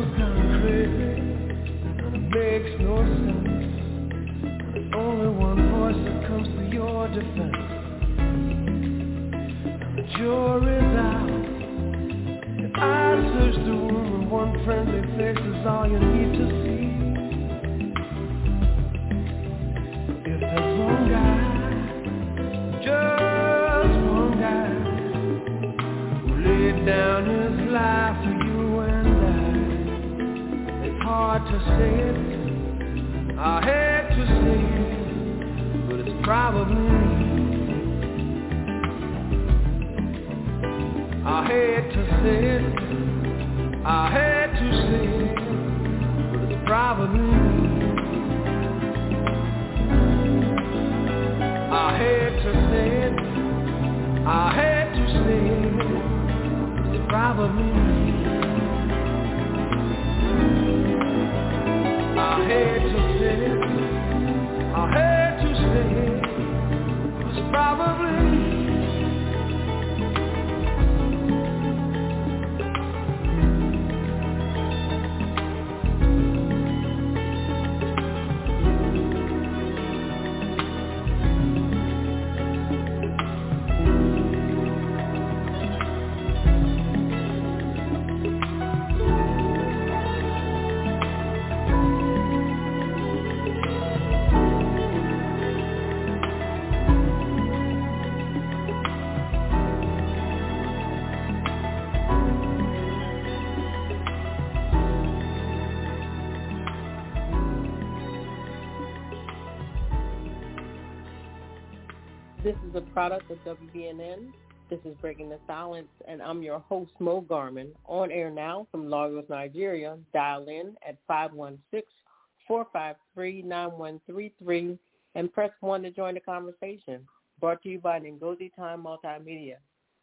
Makes no sense. There's only one comes to your defense. The jury's out. If I search the room and one friendly face is all you need to see. If there's one guy, just one guy, who laid down his life for you and I, it's hard to say it, I hate to say it, but it's probably me. I hate to say it, I hate to say it, but it's probably me. I hate to say it, I hate to say it, it's probably me. I hate to say it, I hate to say it, it's probably me. This is a product of W B N N. This is Breaking the Silence, and I'm your host, Mo Garmin, on air now from Lagos, Nigeria. Dial in at five one six, four five three, nine one three three and press one to join the conversation. Brought to you by Ngozi Time Multimedia.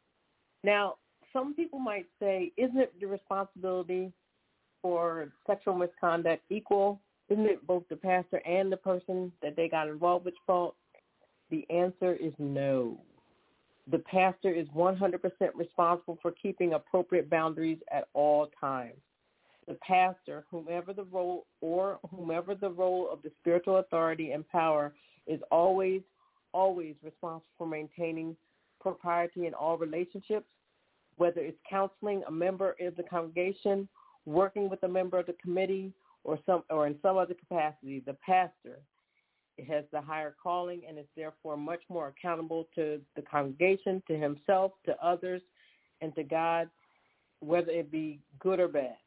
Now, some people might say, isn't it the responsibility for sexual misconduct equal? Isn't it both the pastor and the person that they got involved with fault? The answer is no. The pastor is one hundred percent responsible for keeping appropriate boundaries at all times. The pastor, whomever the role or whomever the role of the spiritual authority and power, is always, always responsible for maintaining propriety in all relationships, whether it's counseling a member of the congregation, working with a member of the committee, or some or in some other capacity. The pastor has the higher calling and is therefore much more accountable to the congregation, to himself, to others, and to God, whether it be good or bad.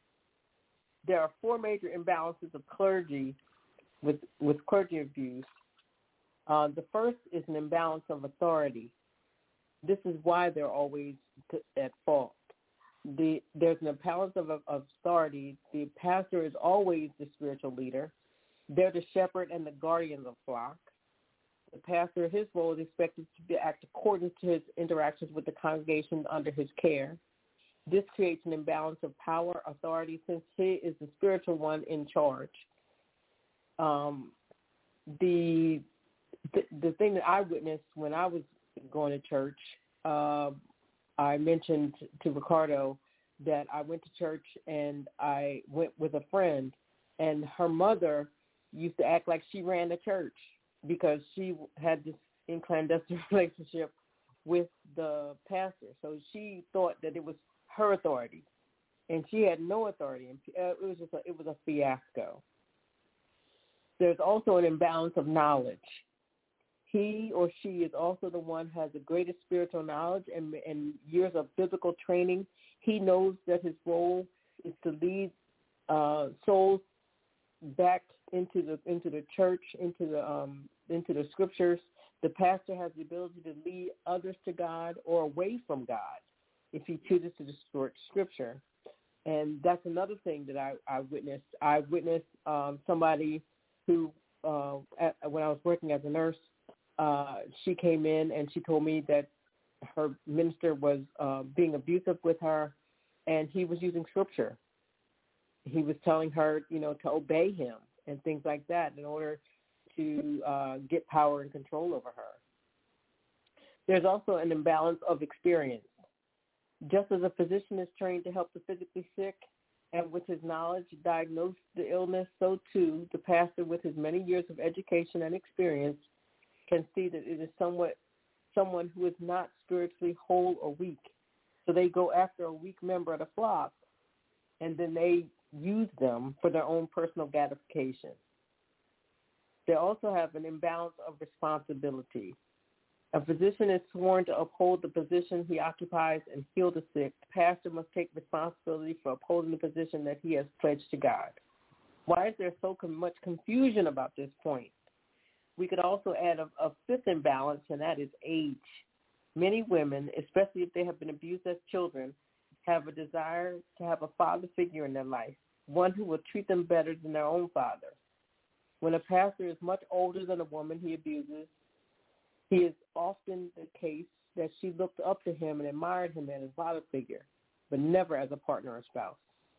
There are four major imbalances of clergy with, with clergy abuse. Uh, the first is an imbalance of authority. This is why they're always t- at fault. The, there's an imbalance of, of authority. The pastor is always the spiritual leader. They're the shepherd and the guardian of the flock. The pastor, his role is expected to be act according to his interactions with the congregation under his care. This creates an imbalance of power, authority, since he is the spiritual one in charge. Um, the, the the thing that I witnessed when I was going to church, uh, I mentioned to Ricardo that I went to church and I went with a friend, and her mother used to act like she ran the church because she had this in clandestine relationship with the pastor. So she thought that it was her authority, and she had no authority. And it was just a, it was a fiasco. There's also an imbalance of knowledge. He or she is also the one who has the greatest spiritual knowledge and, and years of biblical training. He knows that his role is to lead uh, souls back into the into the church, into the um, into the scriptures. The pastor has the ability to lead others to God or away from God if he chooses to distort scripture. And that's another thing that I, I witnessed. I witnessed um, somebody who, uh, at, when I was working as a nurse, uh, she came in and she told me that her minister was uh, being abusive with her, and he was using scripture. He was telling her, you know, to obey him and things like that in order to uh, get power and control over her. There's also an imbalance of experience. Just as a physician is trained to help the physically sick and with his knowledge diagnose the illness, so too the pastor with his many years of education and experience can see that it is somewhat someone who is not spiritually whole or weak. So they go after a weak member of the flock, and then they use them for their own personal gratification. They also have an imbalance of responsibility. A physician is sworn to uphold the position he occupies and heal the sick. The pastor must take responsibility for upholding the position that he has pledged to God. Why is there so much confusion about this point? We could also add a, a fifth imbalance, and that is age. Many women, especially if they have been abused as children, have a desire to have a father figure in their life, one who will treat them better than their own father. When a pastor is much older than a woman he abuses, he is often the case that she looked up to him and admired him as a father figure, but never as a partner or spouse.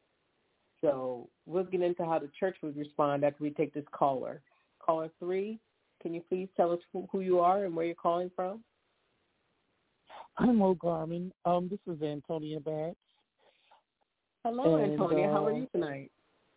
So we'll get into how the church would respond after we take this caller. Caller three, can you please tell us who, who you are and where you're calling from? I'm Mo Garmin. Um, this is Antonia Batts. Hello, and, Antonia. Uh, how are you tonight?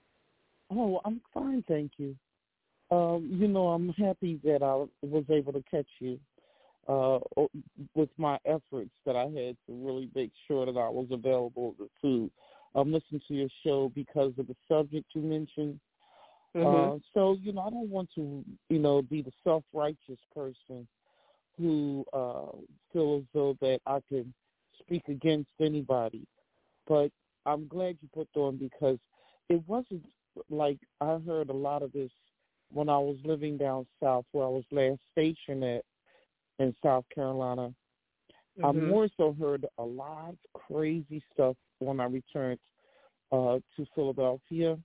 Oh, I'm fine, thank you. Um, you know, I'm happy that I was able to catch you uh, with my efforts that I had to really make sure that I was available to um, listen to your show because of the subject you mentioned. Mm-hmm. Uh, so, you know, I don't want to, you know, be the self-righteous person who uh, feels as though that I can speak against anybody. But I'm glad you put on because it wasn't like I heard a lot of this when I was living down south where I was last stationed at in South Carolina. Mm-hmm. I more so heard a lot of crazy stuff when I returned uh, to Philadelphia.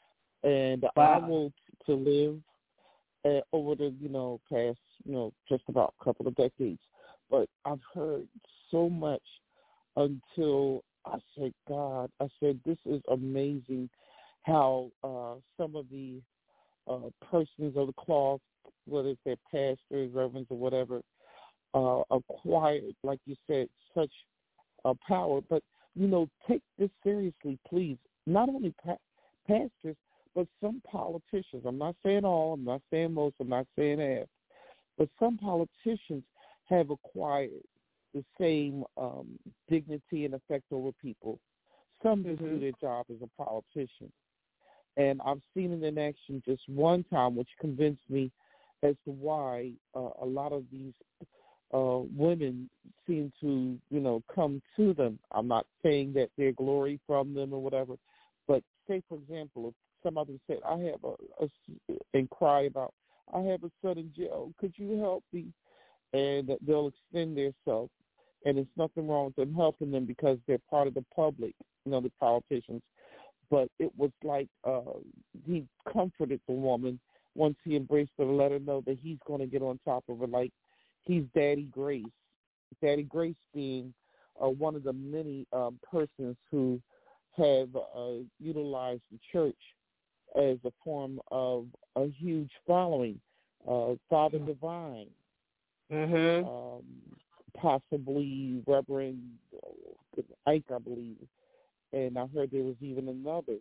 And wow. I moved to live uh, over the, you know, past, you know, just about a couple of decades. But I've heard so much until I said, God, I said, this is amazing how uh, some of the uh, persons of the cloth, whether it's their pastors, reverends, or whatever, uh, acquired, like you said, such uh, power. But, you know, take this seriously, please. Not only pa- pastors, but some politicians. I'm not saying all, I'm not saying most, I'm not saying half. But some politicians have acquired the same um, dignity and effect over people. Some just mm-hmm. do their job as a politician. And I've seen it in action just one time, which convinced me as to why uh, a lot of these uh, women seem to, you know, come to them. I'm not saying that they're glory from them or whatever, but say, for example, if somebody said, I have a, a, and cry about, I have a son in jail, could you help me? And they'll extend their self. And there's nothing wrong with them helping them because they're part of the public, you know, the politicians. But it was like uh, he comforted the woman once he embraced her to let her know that he's going to get on top of her, like he's Daddy Grace. Daddy Grace being uh, one of the many um, persons who have uh, utilized the church as a form of a huge following. Uh, Father Divine, mm-hmm. um, possibly Reverend Ike, I believe. And I heard there was even another.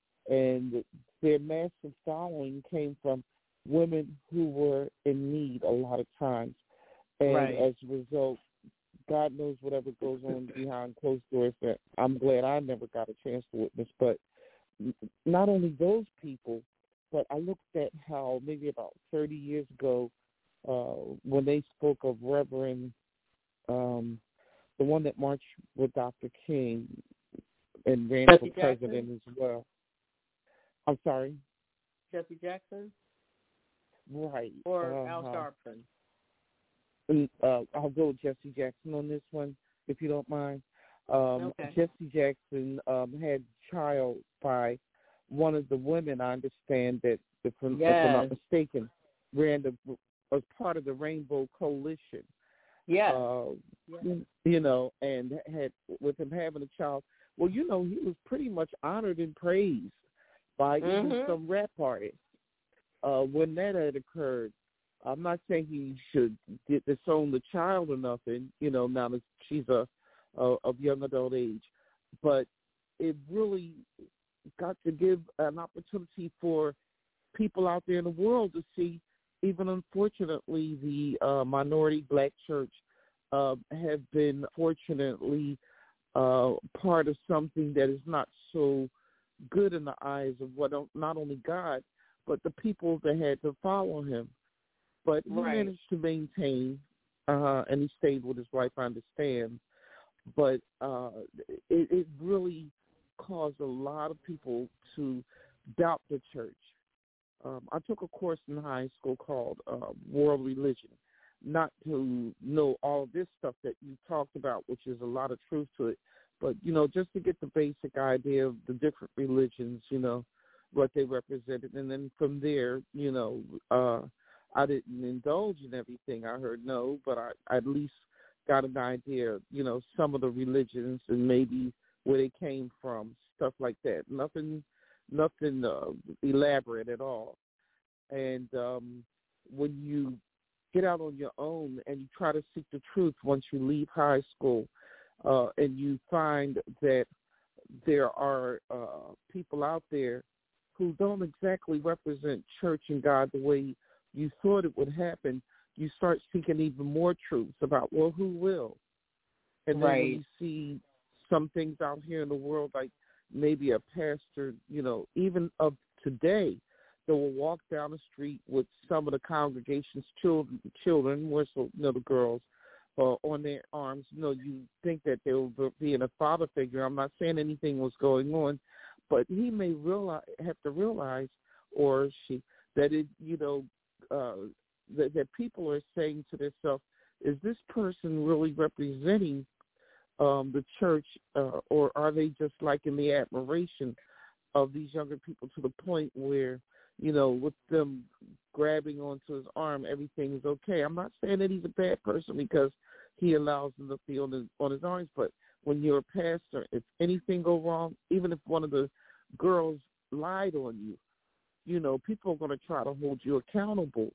And their massive following came from women who were in need a lot of times. And right. as a result, God knows whatever goes on behind closed doors that I'm glad I never got a chance to witness. But not only those people, but I looked at how maybe about thirty years ago uh, when they spoke of Reverend, um, the one that marched with Doctor King, and ran Jesse for president Jackson? as well. I'm sorry? Jesse Jackson? Right. Or uh-huh. Al Sharpton? And, uh, I'll go with Jesse Jackson on this one, if you don't mind. Um, okay. Jesse Jackson um, had a child by one of the women, I understand, that, if I'm, yes. if I'm not mistaken, ran the, was part of the Rainbow Coalition. Yeah. Uh, yes. You know, and had with him having a child, well, you know, he was pretty much honored and praised by mm-hmm. even some rap artists uh, when that had occurred. I'm not saying he should disown the child or nothing, you know, now that she's a, a of young adult age, but it really got to give an opportunity for people out there in the world to see even unfortunately, the uh, minority black church uh, have been, fortunately, uh, part of something that is not so good in the eyes of what not only God, but the people that had to follow him. But he Right. managed to maintain, uh, and he stayed with his wife, I understand. But uh, it, it really caused a lot of people to doubt the church. Um, I took a course in high school called uh, World Religion, not to know all of this stuff that you talked about, which is a lot of truth to it, but, you know, just to get the basic idea of the different religions, you know, what they represented. And then from there, you know, uh, I didn't indulge in everything I heard, no, but I, I at least got an idea, you know, some of the religions and maybe where they came from, stuff like that. Nothing nothing uh, elaborate at all. And um, when you get out on your own and you try to seek the truth once you leave high school, uh, and you find that there are uh, people out there who don't exactly represent church and God the way you thought it would happen, you start seeking even more truths about, well, who will? And then Right. when you see some things out here in the world, like maybe a pastor, you know, even of today, that will walk down the street with some of the congregation's children, children, more so, you know, the girls, uh, on their arms. You know, you think that they will be in a father figure. I'm not saying anything was going on, but he may realize, have to realize, or she, that it, you know, uh, that, that people are saying to themselves, is this person really representing um, the church, uh, or are they just liking the admiration of these younger people to the point where, you know, with them grabbing onto his arm, everything is okay? I'm not saying that he's a bad person because he allows them to feel on his, on his arms, but when you're a pastor, if anything go wrong, even if one of the girls lied on you, you know, people are going to try to hold you accountable.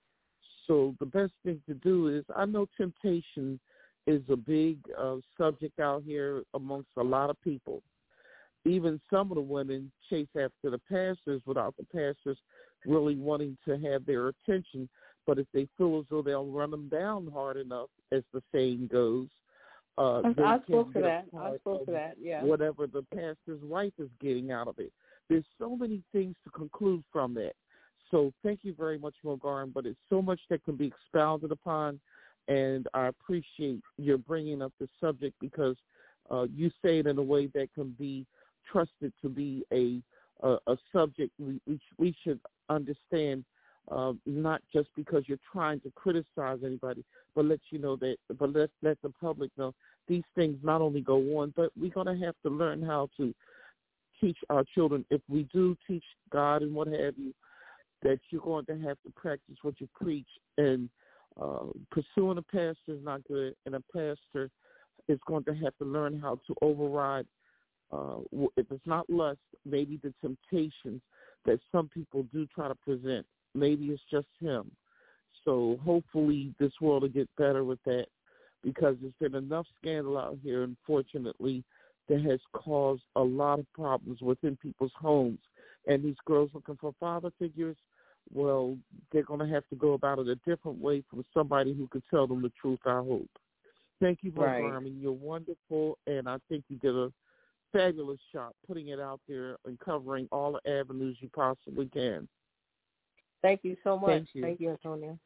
So the best thing to do is, I know temptation is a big uh, subject out here amongst a lot of people. Even some of the women chase after the pastors without the pastors really wanting to have their attention. But if they feel as though they'll run them down hard enough, as the saying goes, uh, I, they I can spoke to get a that. I part spoke of to that, yeah. whatever the pastor's wife is getting out of it. There's so many things to conclude from that. So thank you very much, Mogarin, but it's so much that can be expounded upon, and I appreciate your bringing up the subject because uh, you say it in a way that can be trusted to be a a, a subject we, we we should understand, uh, not just because you're trying to criticize anybody, but let you know that, but let let the public know these things not only go on, but we're going to have to learn how to teach our children. If we do teach God and what have you, that you're going to have to practice what you preach, and uh, pursuing a pastor is not good, and a pastor is going to have to learn how to override, uh, if it's not lust, maybe the temptations that some people do try to present. Maybe it's just him. So hopefully this world will get better with that, because there's been enough scandal out here, unfortunately, that has caused a lot of problems within people's homes. And these girls looking for father figures, well, they're going to have to go about it a different way from somebody who could tell them the truth, I hope. Thank you, Mo Right. Garmin. You're wonderful, and I think you did a fabulous job putting it out there and covering all the avenues you possibly can. Thank you so much. Thank you. Thank you, Antonia.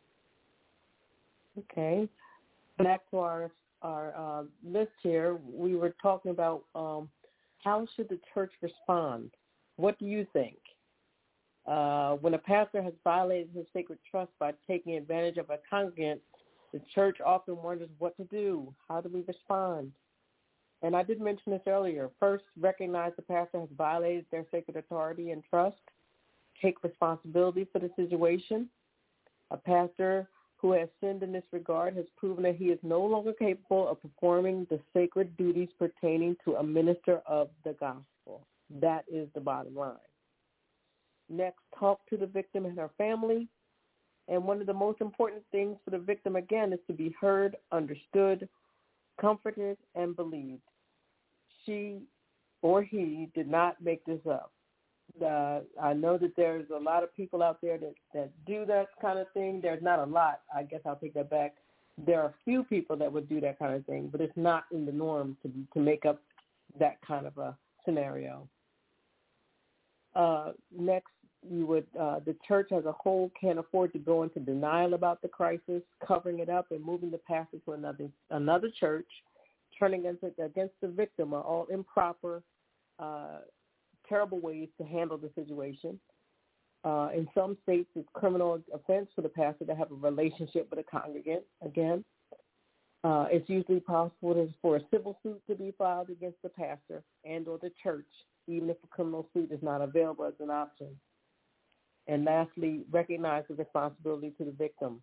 Okay. Back to our our uh, list here. We were talking about um, how should the church respond? What do you think? Uh, when a pastor has violated his sacred trust by taking advantage of a congregant, the church often wonders what to do. How do we respond? And I did mention this earlier. First, recognize the pastor has violated their sacred authority and trust. Take responsibility for the situation. A pastor who has sinned in this regard has proven that he is no longer capable of performing the sacred duties pertaining to a minister of the gospel. That is the bottom line. Next, talk to the victim and her family. And one of the most important things for the victim, again, is to be heard, understood, comforted, and believed. She or he did not make this up. Uh, I know that there's a lot of people out there that, that do that kind of thing. There's not a lot. I guess I'll take that back. There are a few people that would do that kind of thing, but it's not in the norm to to make up that kind of a scenario. Uh, next, you would uh, the church as a whole can't afford to go into denial about the crisis, covering it up and moving the pastor to another another church, turning against, against the victim are all improper, uh, terrible ways to handle the situation. Uh, in some states, it's criminal offense for the pastor to have a relationship with a congregant. Again, uh, it's usually possible for a civil suit to be filed against the pastor and or the church, even if a criminal suit is not available as an option. And lastly, recognize the responsibility to the victim.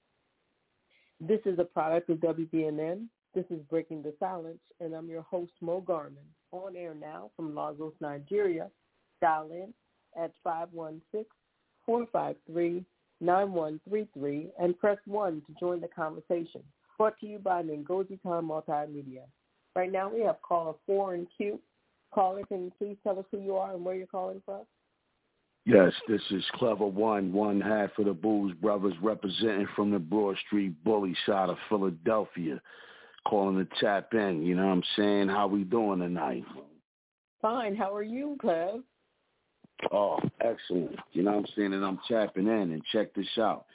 This is a product of W B N N. This is Breaking the Silence, and I'm your host, Mo Garman, on air now from Lagos, Nigeria. Dial in at five one six, four five three, nine one three three and press one to join the conversation. Brought to you by Ngozi Khan Multimedia. Right now we have caller four in queue. Caller, can you please tell us who you are and where you're calling from? Yes, this is Clever One, one half of the Blues Brothers, representing from the Broad Street Bully side of Philadelphia, calling to tap in. You know what I'm saying? How we doing tonight? Fine. How are you, Clev? Oh, excellent. You know what I'm saying? And I'm tapping in, and check this out.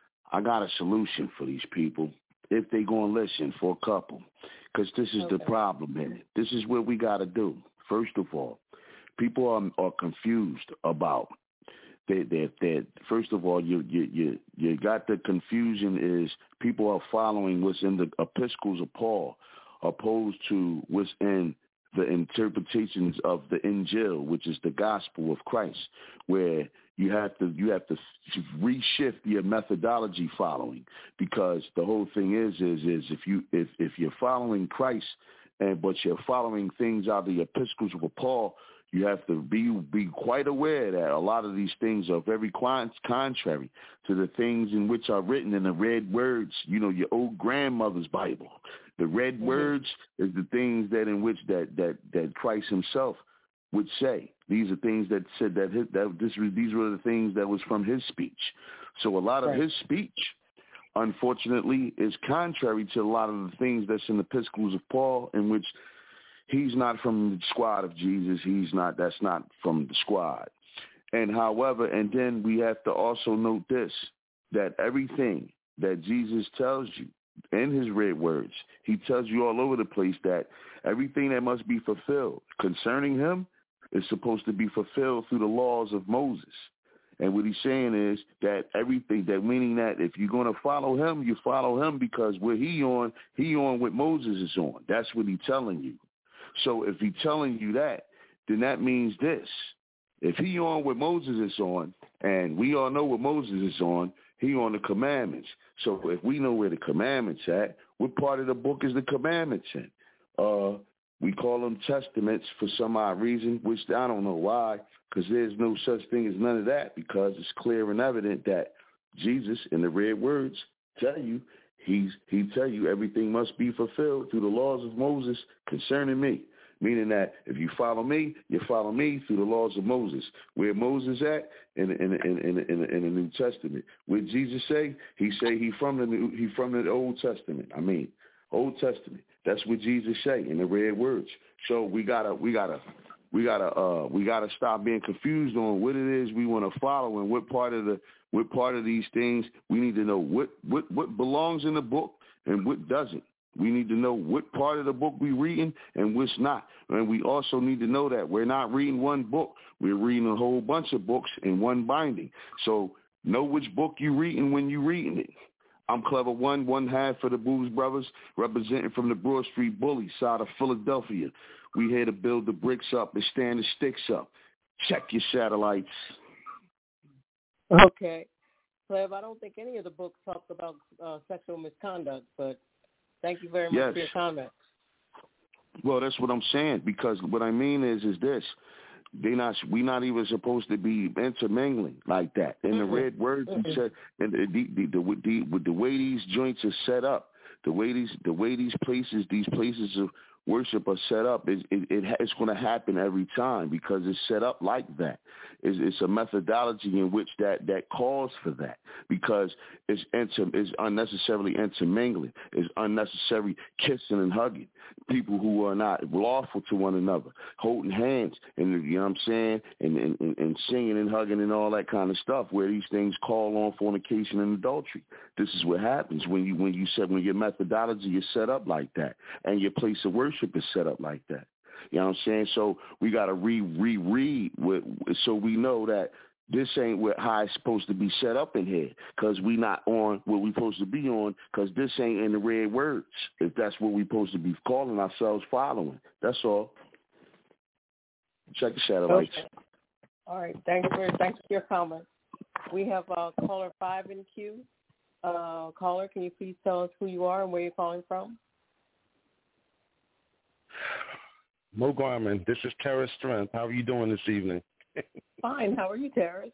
I got a solution for these people if they going to listen for a couple, because this is okay. The problem in it. This is what we got to do. First of all, people are, are confused about that. That that first of all, you you you you got the confusion is people are following what's in the epistles of Paul, opposed to what's in the interpretations of the Injil, which is the gospel of Christ, where you have to you have to reshift your methodology following, because the whole thing is is is if you if if you're following Christ and but you're following things out of the epistles of Paul, you have to be be quite aware that a lot of these things are very contrary to the things in which are written in the red words, you know, your old grandmother's Bible. The red mm-hmm. words is the things that in which that, that, that Christ himself would say. These are things that said that, his, that this these were the things that was from his speech. So a lot of right. his speech, unfortunately, is contrary to a lot of the things that's in the epistles of Paul, in which he's not from the squad of Jesus. He's not. That's not from the squad. And however, and then we have to also note this, that everything that Jesus tells you in his red words, he tells you all over the place that everything that must be fulfilled concerning him is supposed to be fulfilled through the laws of Moses. And what he's saying is that everything, that meaning that if you're going to follow him, you follow him because where he on, he on what Moses is on. That's what he's telling you. So if he's telling you that, then that means this. If he on what Moses is on, and we all know what Moses is on, he on the commandments. So if we know where the commandments at, what part of the book is the commandments in? Uh, we call them testaments for some odd reason, which I don't know why, because there's no such thing as none of that, because it's clear and evident that Jesus, in the red words, tell you, he's he tell you everything must be fulfilled through the laws of Moses concerning me. Meaning that if you follow me, you follow me through the laws of Moses. Where Moses at in in in in, in, in the New Testament? Where Jesus say? He say he from the New, he from the Old Testament. I mean, Old Testament. That's what Jesus say in the red words. So we gotta we gotta we gotta uh we gotta stop being confused on what it is we want to follow and what part of the what part of these things we need to know what what what belongs in the book and what doesn't. We need to know what part of the book we're reading and what's not. And we also need to know that we're not reading one book. We're reading a whole bunch of books in one binding. So know which book you're reading when you're reading it. I'm Clever One, one half of the Blues Brothers, representing from the Broad Street Bully side of Philadelphia. We here to build the bricks up and stand the sticks up. Check your satellites. Okay. Clever, I don't think any of the books talk about uh, sexual misconduct, but thank you very much yes. for your comments. Well, that's what I'm saying, because what I mean is, is this. They not we not even supposed to be intermingling like that. In mm-hmm. the red words, mm-hmm. said, and the the, the, the, the the way these joints are set up, the way these the way these places these places of worship are set up, it, it, it it's going to happen every time because it's set up like that. It's, it's a methodology in which that, that calls for that because it's inter, it's unnecessarily intermingling. It's unnecessary kissing and hugging. People who are not lawful to one another, holding hands, and you know what I'm saying, and, and, and singing and hugging and all that kind of stuff where these things call on fornication and adultery. This is what happens when you when you said when your methodology is set up like that and your place of worship is set up like that. You know what I'm saying? So we got to re re read with, so we know that this ain't what how it's supposed to be set up in here because we not on what we supposed to be on because this ain't in the red words if that's what we supposed to be calling ourselves following. That's all. Check the satellites. Okay. All right. Thanks for thanks for your comment. We have uh, caller five in queue. Uh, caller, can you please tell us who you are and where you're calling from? Mo Garman, this is Terrace Strength. How are you doing this evening? Fine. How are you, Terrace?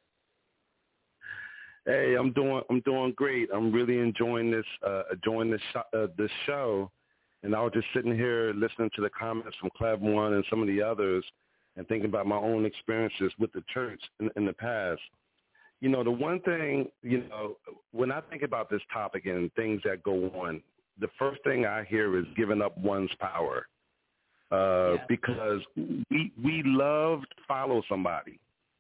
Hey, I'm doing I'm doing great. I'm really enjoying this uh, enjoying this sh- uh, this show, and I was just sitting here listening to the comments from Cleb One and some of the others, and thinking about my own experiences with the church in, in the past. You know, the one thing, you know, when I think about this topic and things that go on, the first thing I hear is giving up one's power. Uh, yeah. Because we we love to follow somebody.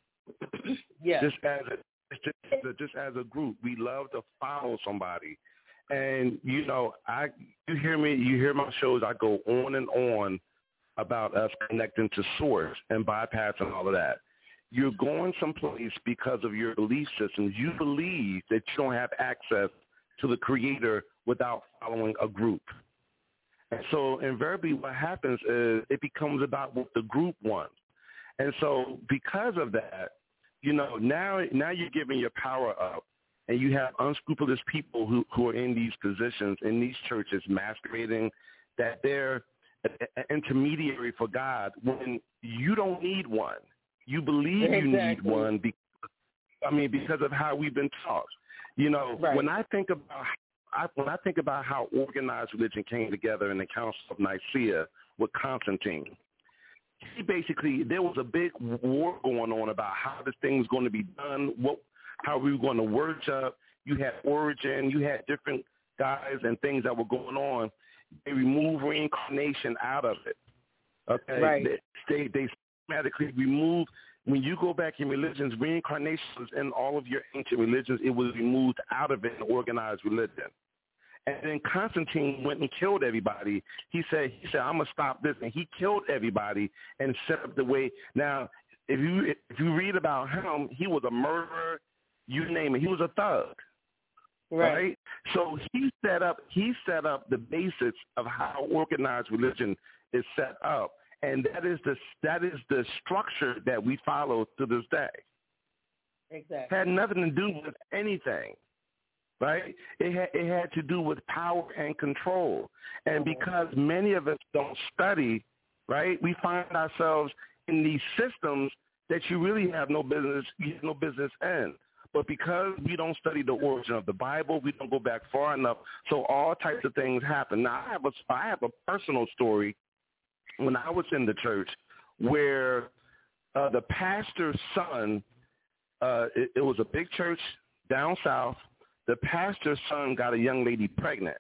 Yeah. Just as a, just as a, just as a group, we love to follow somebody. And you know, I you hear me, you hear my shows. I go on and on about us connecting to source and bypassing all of that. You're going someplace because of your belief systems. You believe that you don't have access to the Creator without following a group. And so invariably what happens is it becomes about what the group wants. And so because of that, you know, now now you're giving your power up, and you have unscrupulous people who, who are in these positions, in these churches, masquerading that they're an intermediary for God when you don't need one. You believe exactly. you need one because, I mean, because of how we've been taught. You know, right. when I think about I, when I think about how organized religion came together in the Council of Nicaea with Constantine, he basically, there was a big war going on about how this thing was going to be done, what, how we were going to worship. You had Origen, you had different guys and things that were going on. They removed reincarnation out of it. Okay, right. They, they, they systematically removed. When you go back in religions, reincarnation was in all of your ancient religions. It was removed out of it in organized religion. And then Constantine went and killed everybody. He said, he said, I'm going to stop this. And he killed everybody and set up the way. Now, if you if you read about him, he was a murderer, you name it. He was a thug. Right. right? So he set up he set up the basis of how organized religion is set up. And that is the that is the structure that we follow to this day. Exactly. It had nothing to do with anything. Right? It had, it had to do with power and control. And because many of us don't study, right, we find ourselves in these systems that you really have no business, you have no business in. But because we don't study the origin of the Bible, we don't go back far enough, so all types of things happen. Now, I have a, I have a personal story when I was in the church where uh, the pastor's son, uh, it, it was a big church down south. The pastor's son got a young lady pregnant,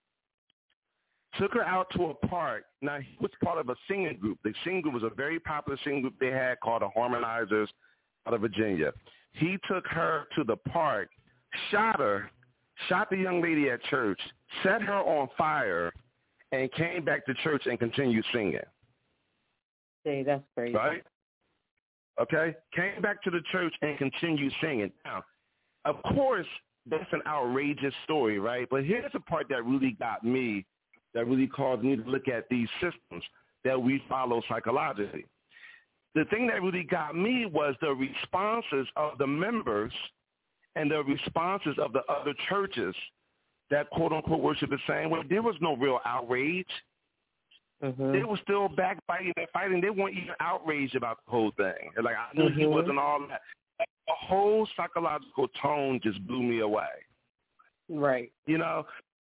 took her out to a park. Now, he was part of a singing group. The singing group was a very popular singing group they had called the Harmonizers out of Virginia. He took her to the park, shot her, shot the young lady at church, set her on fire, and came back to church and continued singing. See, that's crazy. Right? Okay? Came back to the church and continued singing. Now, of course, that's an outrageous story, right? But here's the part that really got me, that really caused me to look at these systems that we follow psychologically. The thing that really got me was the responses of the members and the responses of the other churches that quote-unquote worship the same way. There was no real outrage. Mm-hmm. They were still backbiting and fighting. They weren't even outraged about the whole thing. Like, I knew mm-hmm. he wasn't all that. The whole psychological tone just blew me away. Right. You know,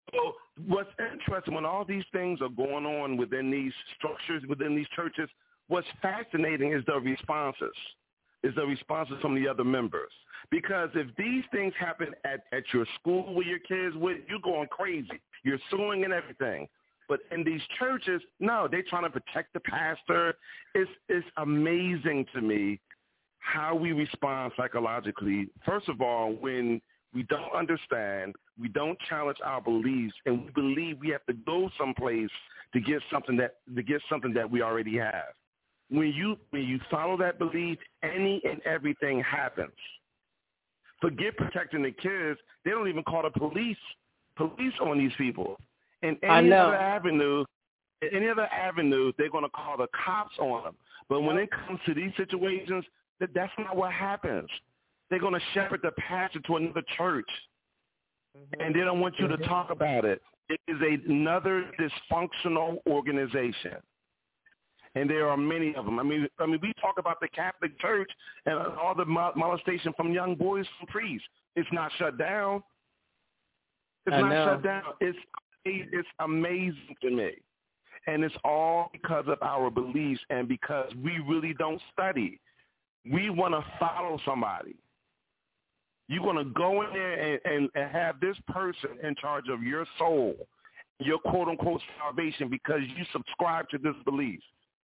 So what's interesting, when all these things are going on within these structures, within these churches, what's fascinating is the responses, is the responses from the other members. Because if these things happen at, at your school with your kids, with, you're going crazy. You're suing and everything. But in these churches, no, they're trying to protect the pastor. It's, it's amazing to me how we respond psychologically. First of all, when we don't understand, we don't challenge our beliefs, and we believe we have to go someplace to get something that to get something that we already have. When you when you follow that belief, any and everything happens. Forget protecting the kids; they don't even call the police police on these people. In any other avenue, in any other avenue, they're going to call the cops on them. But when it comes to these situations, that that's not what happens. They're going to shepherd the pastor to another church, mm-hmm. and they don't want you mm-hmm. to talk about it. It is a, another dysfunctional organization, and there are many of them. I mean, I mean, we talk about the Catholic Church and all the molestation from young boys from priests. It's not shut down. It's I not know. shut down. It's it's amazing to me, and it's all because of our beliefs and because we really don't study. We want to follow somebody. You're going to go in there and, and, and have this person in charge of your soul, your quote-unquote salvation, because you subscribe to this belief.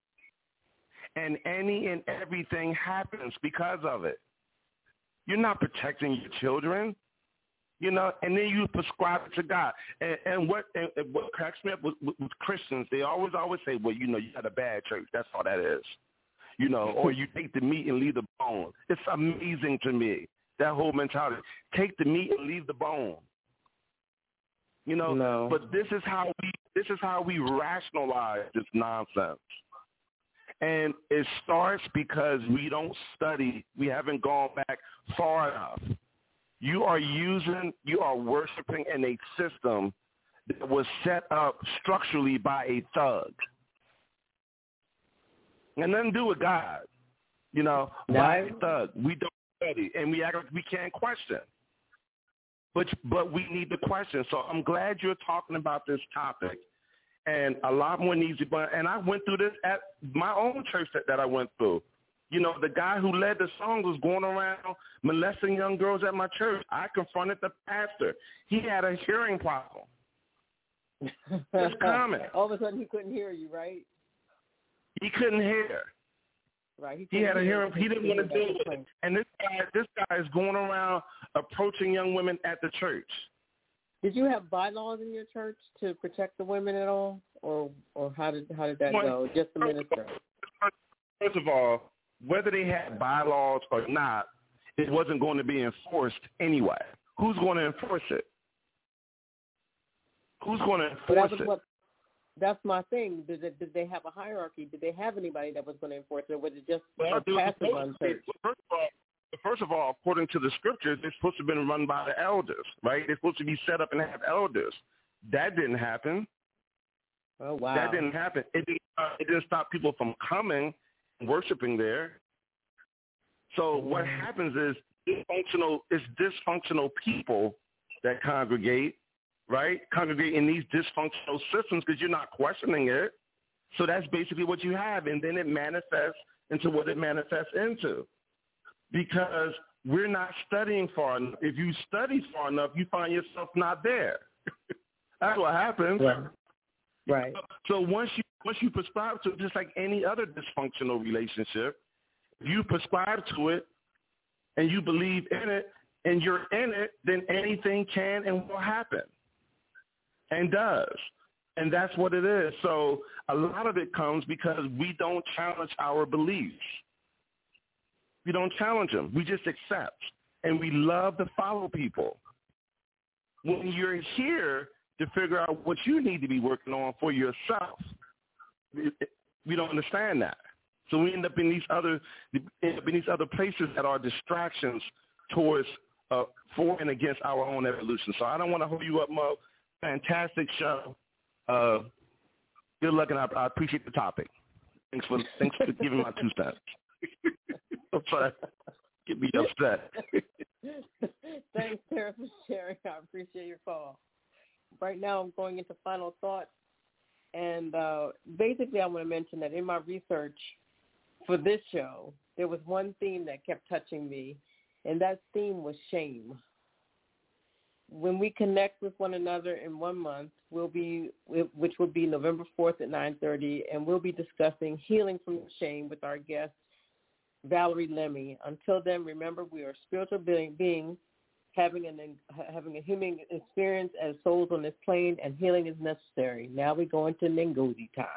And any and everything happens because of it. You're not protecting your children, you know, and then you prescribe it to God. And, and what and, and what cracks me up with, with, with Christians, they always, always say, well, you know, you had a bad church. That's all that is. You know, or you take the meat and leave the bone. It's amazing to me, that whole mentality. Take the meat and leave the bone. You know, no. But this is how we this is how we rationalize this nonsense. And it starts because we don't study. We haven't gone back far enough. You are using, you are worshiping in a system that was set up structurally by a thug. And nothing to do with God, you know, by a thug. We don't study, and we act like we can't question. But but we need to question. So I'm glad you're talking about this topic, and a lot more needs to be. And I went through this at my own church that, that I went through. You know, the guy who led the song was going around molesting young girls at my church. I confronted the pastor. He had a hearing problem. It's common. All of a sudden he couldn't hear you, right? He couldn't hear. Right. He, he had a hearing. He didn't want to deal with it. And this guy, this guy is going around approaching young women at the church. Did you have bylaws in your church to protect the women at all, or or how did how did that well, go? Just the minister. First of all, whether they had bylaws or not, it wasn't going to be enforced anyway. Who's going to enforce it? Who's going to enforce it? What, that's my thing. Did, it, did they have a hierarchy? Did they have anybody that was going to enforce it, or was it just well, a passive on church? First of all, First of all, according to the scriptures, they're supposed to have been run by the elders, right? They're supposed to be set up and have elders. That didn't happen. Oh, wow. That didn't happen. It didn't, uh, it didn't stop people from coming and worshiping there. So mm-hmm. what happens is dysfunctional, it's dysfunctional people that congregate, right? Congregate in these dysfunctional systems because you're not questioning it. So that's basically what you have, and then it manifests into what it manifests into. Because we're not studying far enough. If you study far enough, you find yourself not there. That's what happens. Right. Right. So once you once you prescribe to it, just like any other dysfunctional relationship, you prescribe to it and you believe in it and you're in it, then anything can and will happen and does. And that's what it is. So a lot of it comes because we don't challenge our beliefs. We don't challenge them. We just accept. And we love to follow people. When you're here to figure out what you need to be working on for yourself, we don't understand that. So we end up in these other end up in these other places that are distractions towards uh, for and against our own evolution. So I don't want to hold you up, Mo. Fantastic show. Uh, good luck, and I, I appreciate the topic. Thanks for thanks for giving my two cents. I'm sorry. Get me upset. Thanks, Sarah, for sharing. I appreciate your call. right now I'm going into final thoughts. And uh, basically I want to mention that in my research for this show, there was one theme that kept touching me, and that theme was shame. When we connect with one another in one month, we'll be, which will be November fourth at nine thirty, and we'll be discussing healing from shame with our guest, Valerie Lemmy. Until then, remember, we are spiritual being, beings having, an, having a human experience as souls on this plane, and healing is necessary. Now we go into Ngodi time.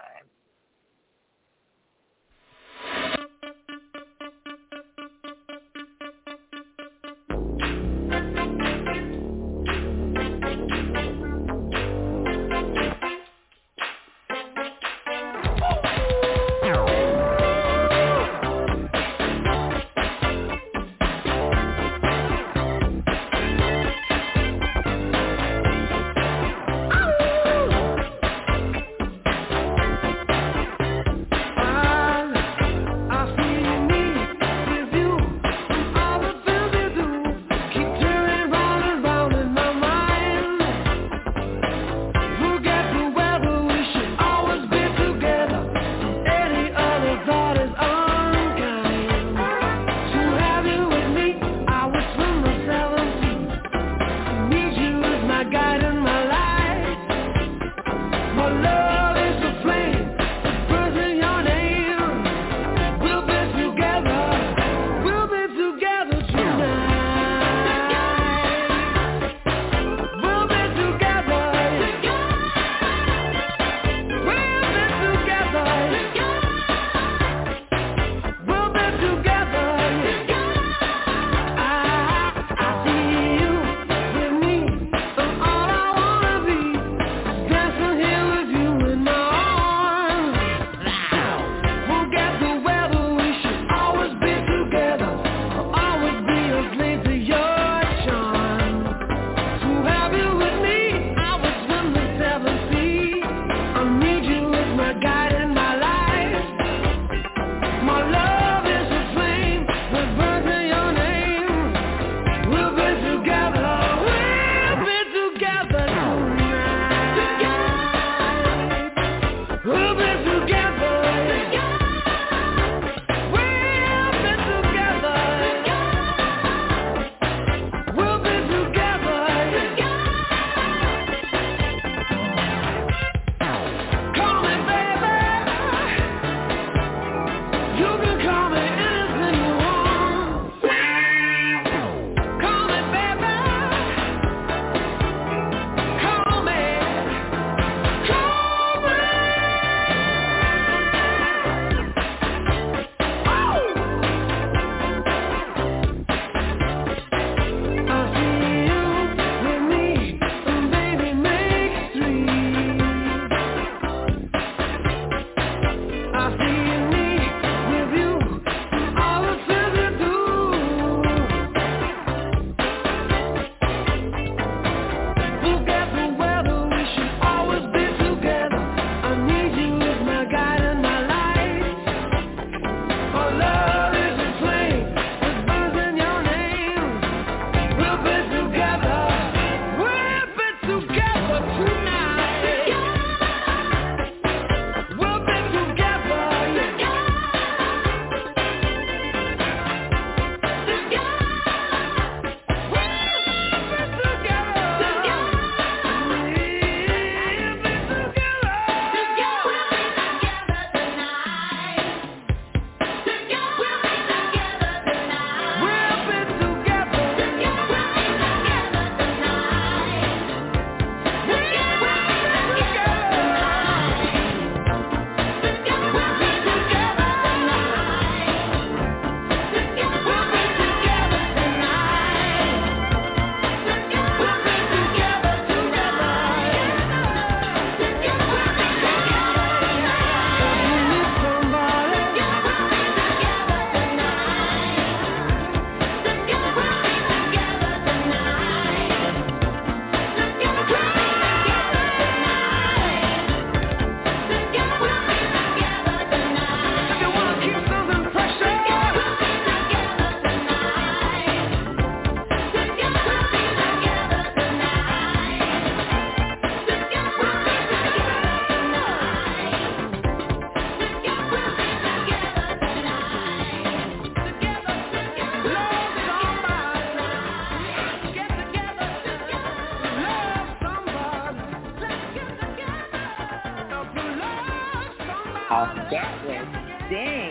That was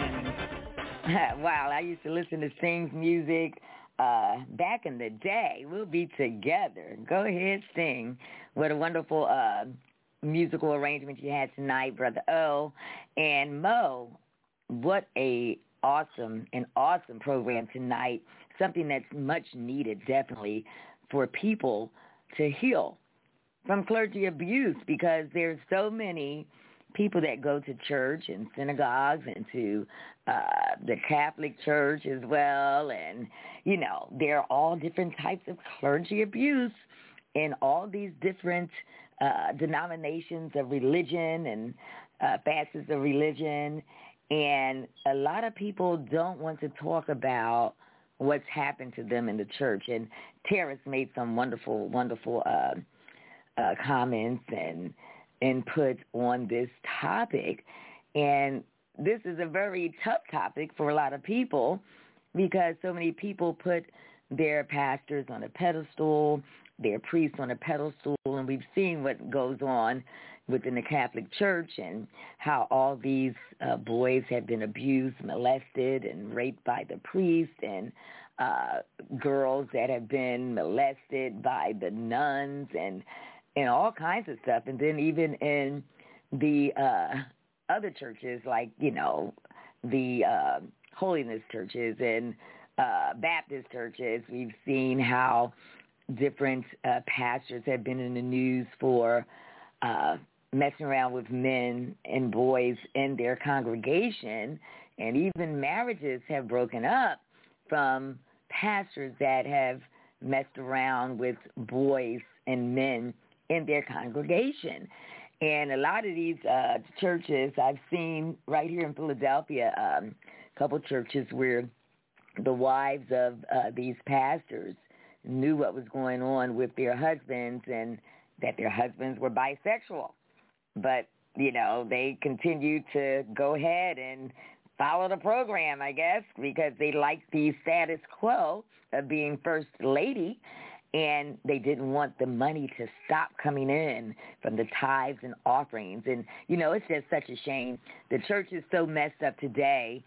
Sting. Wow, I used to listen to Sting's music uh, back in the day. We'll be together. Go ahead, Sting. What a wonderful uh, musical arrangement you had tonight, Brother O. And Mo, what a awesome, an awesome program tonight. Something that's much needed, definitely, for people to heal from clergy abuse, because there's so many people that go to church and synagogues and to uh, the Catholic Church as well. And, you know, there are all different types of clergy abuse in all these different uh, denominations of religion and uh, facets of religion. And a lot of people don't want to talk about what's happened to them in the church. And Terrace made some wonderful, wonderful uh, uh, comments and input on this topic. And this is a very tough topic for a lot of people, because so many people put their pastors on a pedestal, their priests on a pedestal, and we've seen what goes on within the Catholic Church and how all these uh, boys have been abused, molested, and raped by the priest, and uh, girls that have been molested by the nuns, and and all kinds of stuff. And then even in the uh, other churches, like, you know, the uh, holiness churches and uh, Baptist churches, we've seen how different uh, pastors have been in the news for uh, messing around with men and boys in their congregation, and even marriages have broken up from pastors that have messed around with boys and men in their congregation. And a lot of these uh, churches I've seen right here in Philadelphia, um, a couple churches where the wives of uh, these pastors knew what was going on with their husbands and that their husbands were bisexual. But, you know, they continued to go ahead and follow the program, I guess, because they liked the status quo of being first lady, and they didn't want the money to stop coming in from the tithes and offerings. And, you know, it's just such a shame. The church is so messed up today.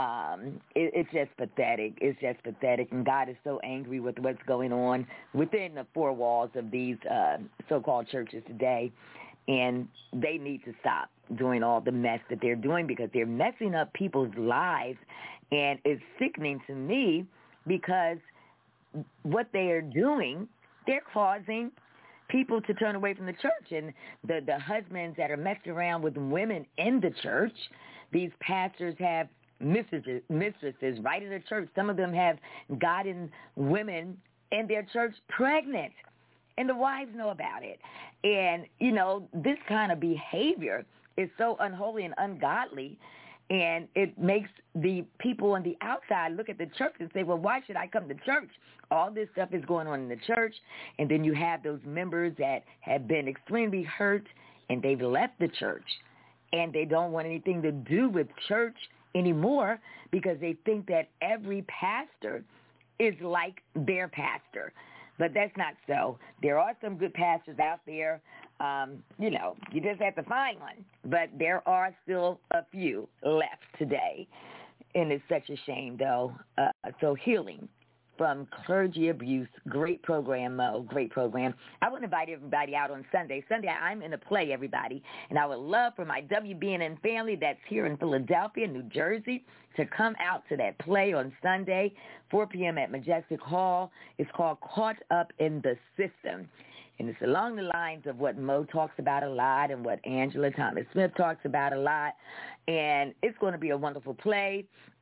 Um, it, it's just pathetic. It's just pathetic. And God is so angry with what's going on within the four walls of these uh, so-called churches today. And they need to stop doing all the mess that they're doing, because they're messing up people's lives. And it's sickening to me, because what they are doing, they're causing people to turn away from the church. And the, the husbands that are messing around with women in the church, these pastors have mistresses, mistresses right in the church. Some of them have gotten women in their church pregnant, and the wives know about it. And, you know, this kind of behavior is so unholy and ungodly, and it makes the people on the outside look at the church and say, well, why should I come to church? All this stuff is going on in the church. And then you have those members that have been extremely hurt, and they've left the church, and they don't want anything to do with church anymore, because they think that every pastor is like their pastor. But that's not so. There are some good pastors out there. Um, you know, you just have to find one. But there are still a few left today. And it's such a shame, though. Uh, so healing from clergy abuse, great program, Mo, great program. I want to invite everybody out on Sunday. Sunday, I'm in a play, everybody, and I would love for my W B N N family that's here in Philadelphia, New Jersey, to come out to that play on Sunday, four p.m. at Majestic Hall. It's called Caught Up in the System, and it's along the lines of what Mo talks about a lot and what Angela Thomas-Smith talks about a lot, and it's going to be a wonderful play.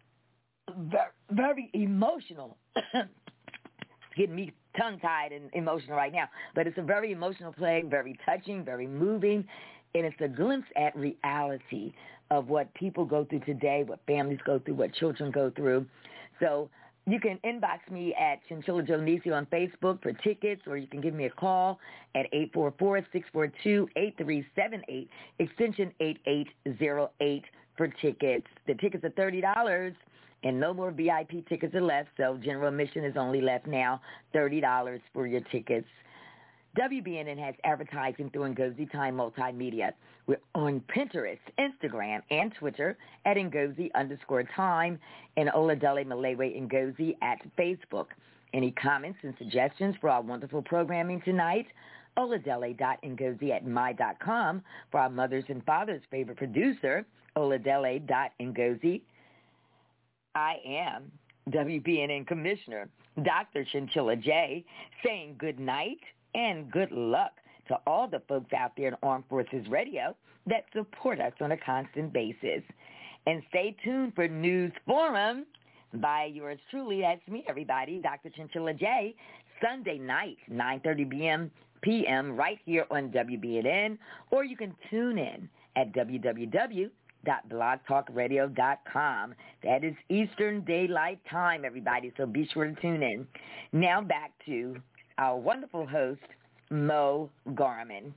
Very, very emotional. Getting me tongue-tied and emotional right now. But it's a very emotional play, very touching, very moving, and it's a glimpse at reality of what people go through today, what families go through, what children go through. So you can inbox me at Chinchilla Jonicio on Facebook for tickets, or you can give me a call at eight four four, six four two, eight three seven eight, extension eight eight zero eight for tickets. The tickets are thirty dollars. And no more V I P tickets are left, so general admission is only left now, thirty dollars for your tickets. W B N N has advertising through Ngozi Time Multimedia. We're on Pinterest, Instagram, and Twitter at Ngozi underscore time and Oladele Malewe Ngozi at Facebook. Any comments and suggestions for our wonderful programming tonight? Oladele.ngozi at my dot com for our mother's and father's favorite producer, Oladele.ngozi. I am W B N N Commissioner Doctor Chinchilla J, saying good night and good luck to all the folks out there in Armed Forces Radio that support us on a constant basis. And stay tuned for News Forum by yours truly, that's me, everybody, Doctor Chinchilla J, Sunday night, nine thirty p.m. right here on W B N N, or you can tune in at w w w dot blog talk radio dot com. That is Eastern Daylight Time, everybody, so be sure to tune in. Now back to our wonderful host, Mo Garmin.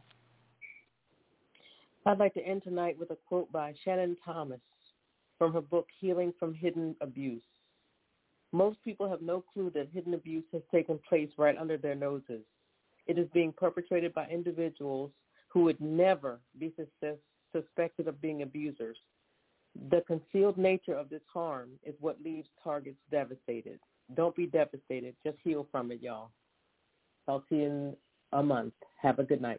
I'd like to end tonight with a quote by Shannon Thomas from her book, Healing from Hidden Abuse. Most people have no clue that hidden abuse has taken place right under their noses. It is being perpetrated by individuals who would never be sus- suspected of being abusers. The concealed nature of this harm is what leaves targets devastated. Don't be devastated. Just heal from it, y'all. I'll see you in a month. Have a good night.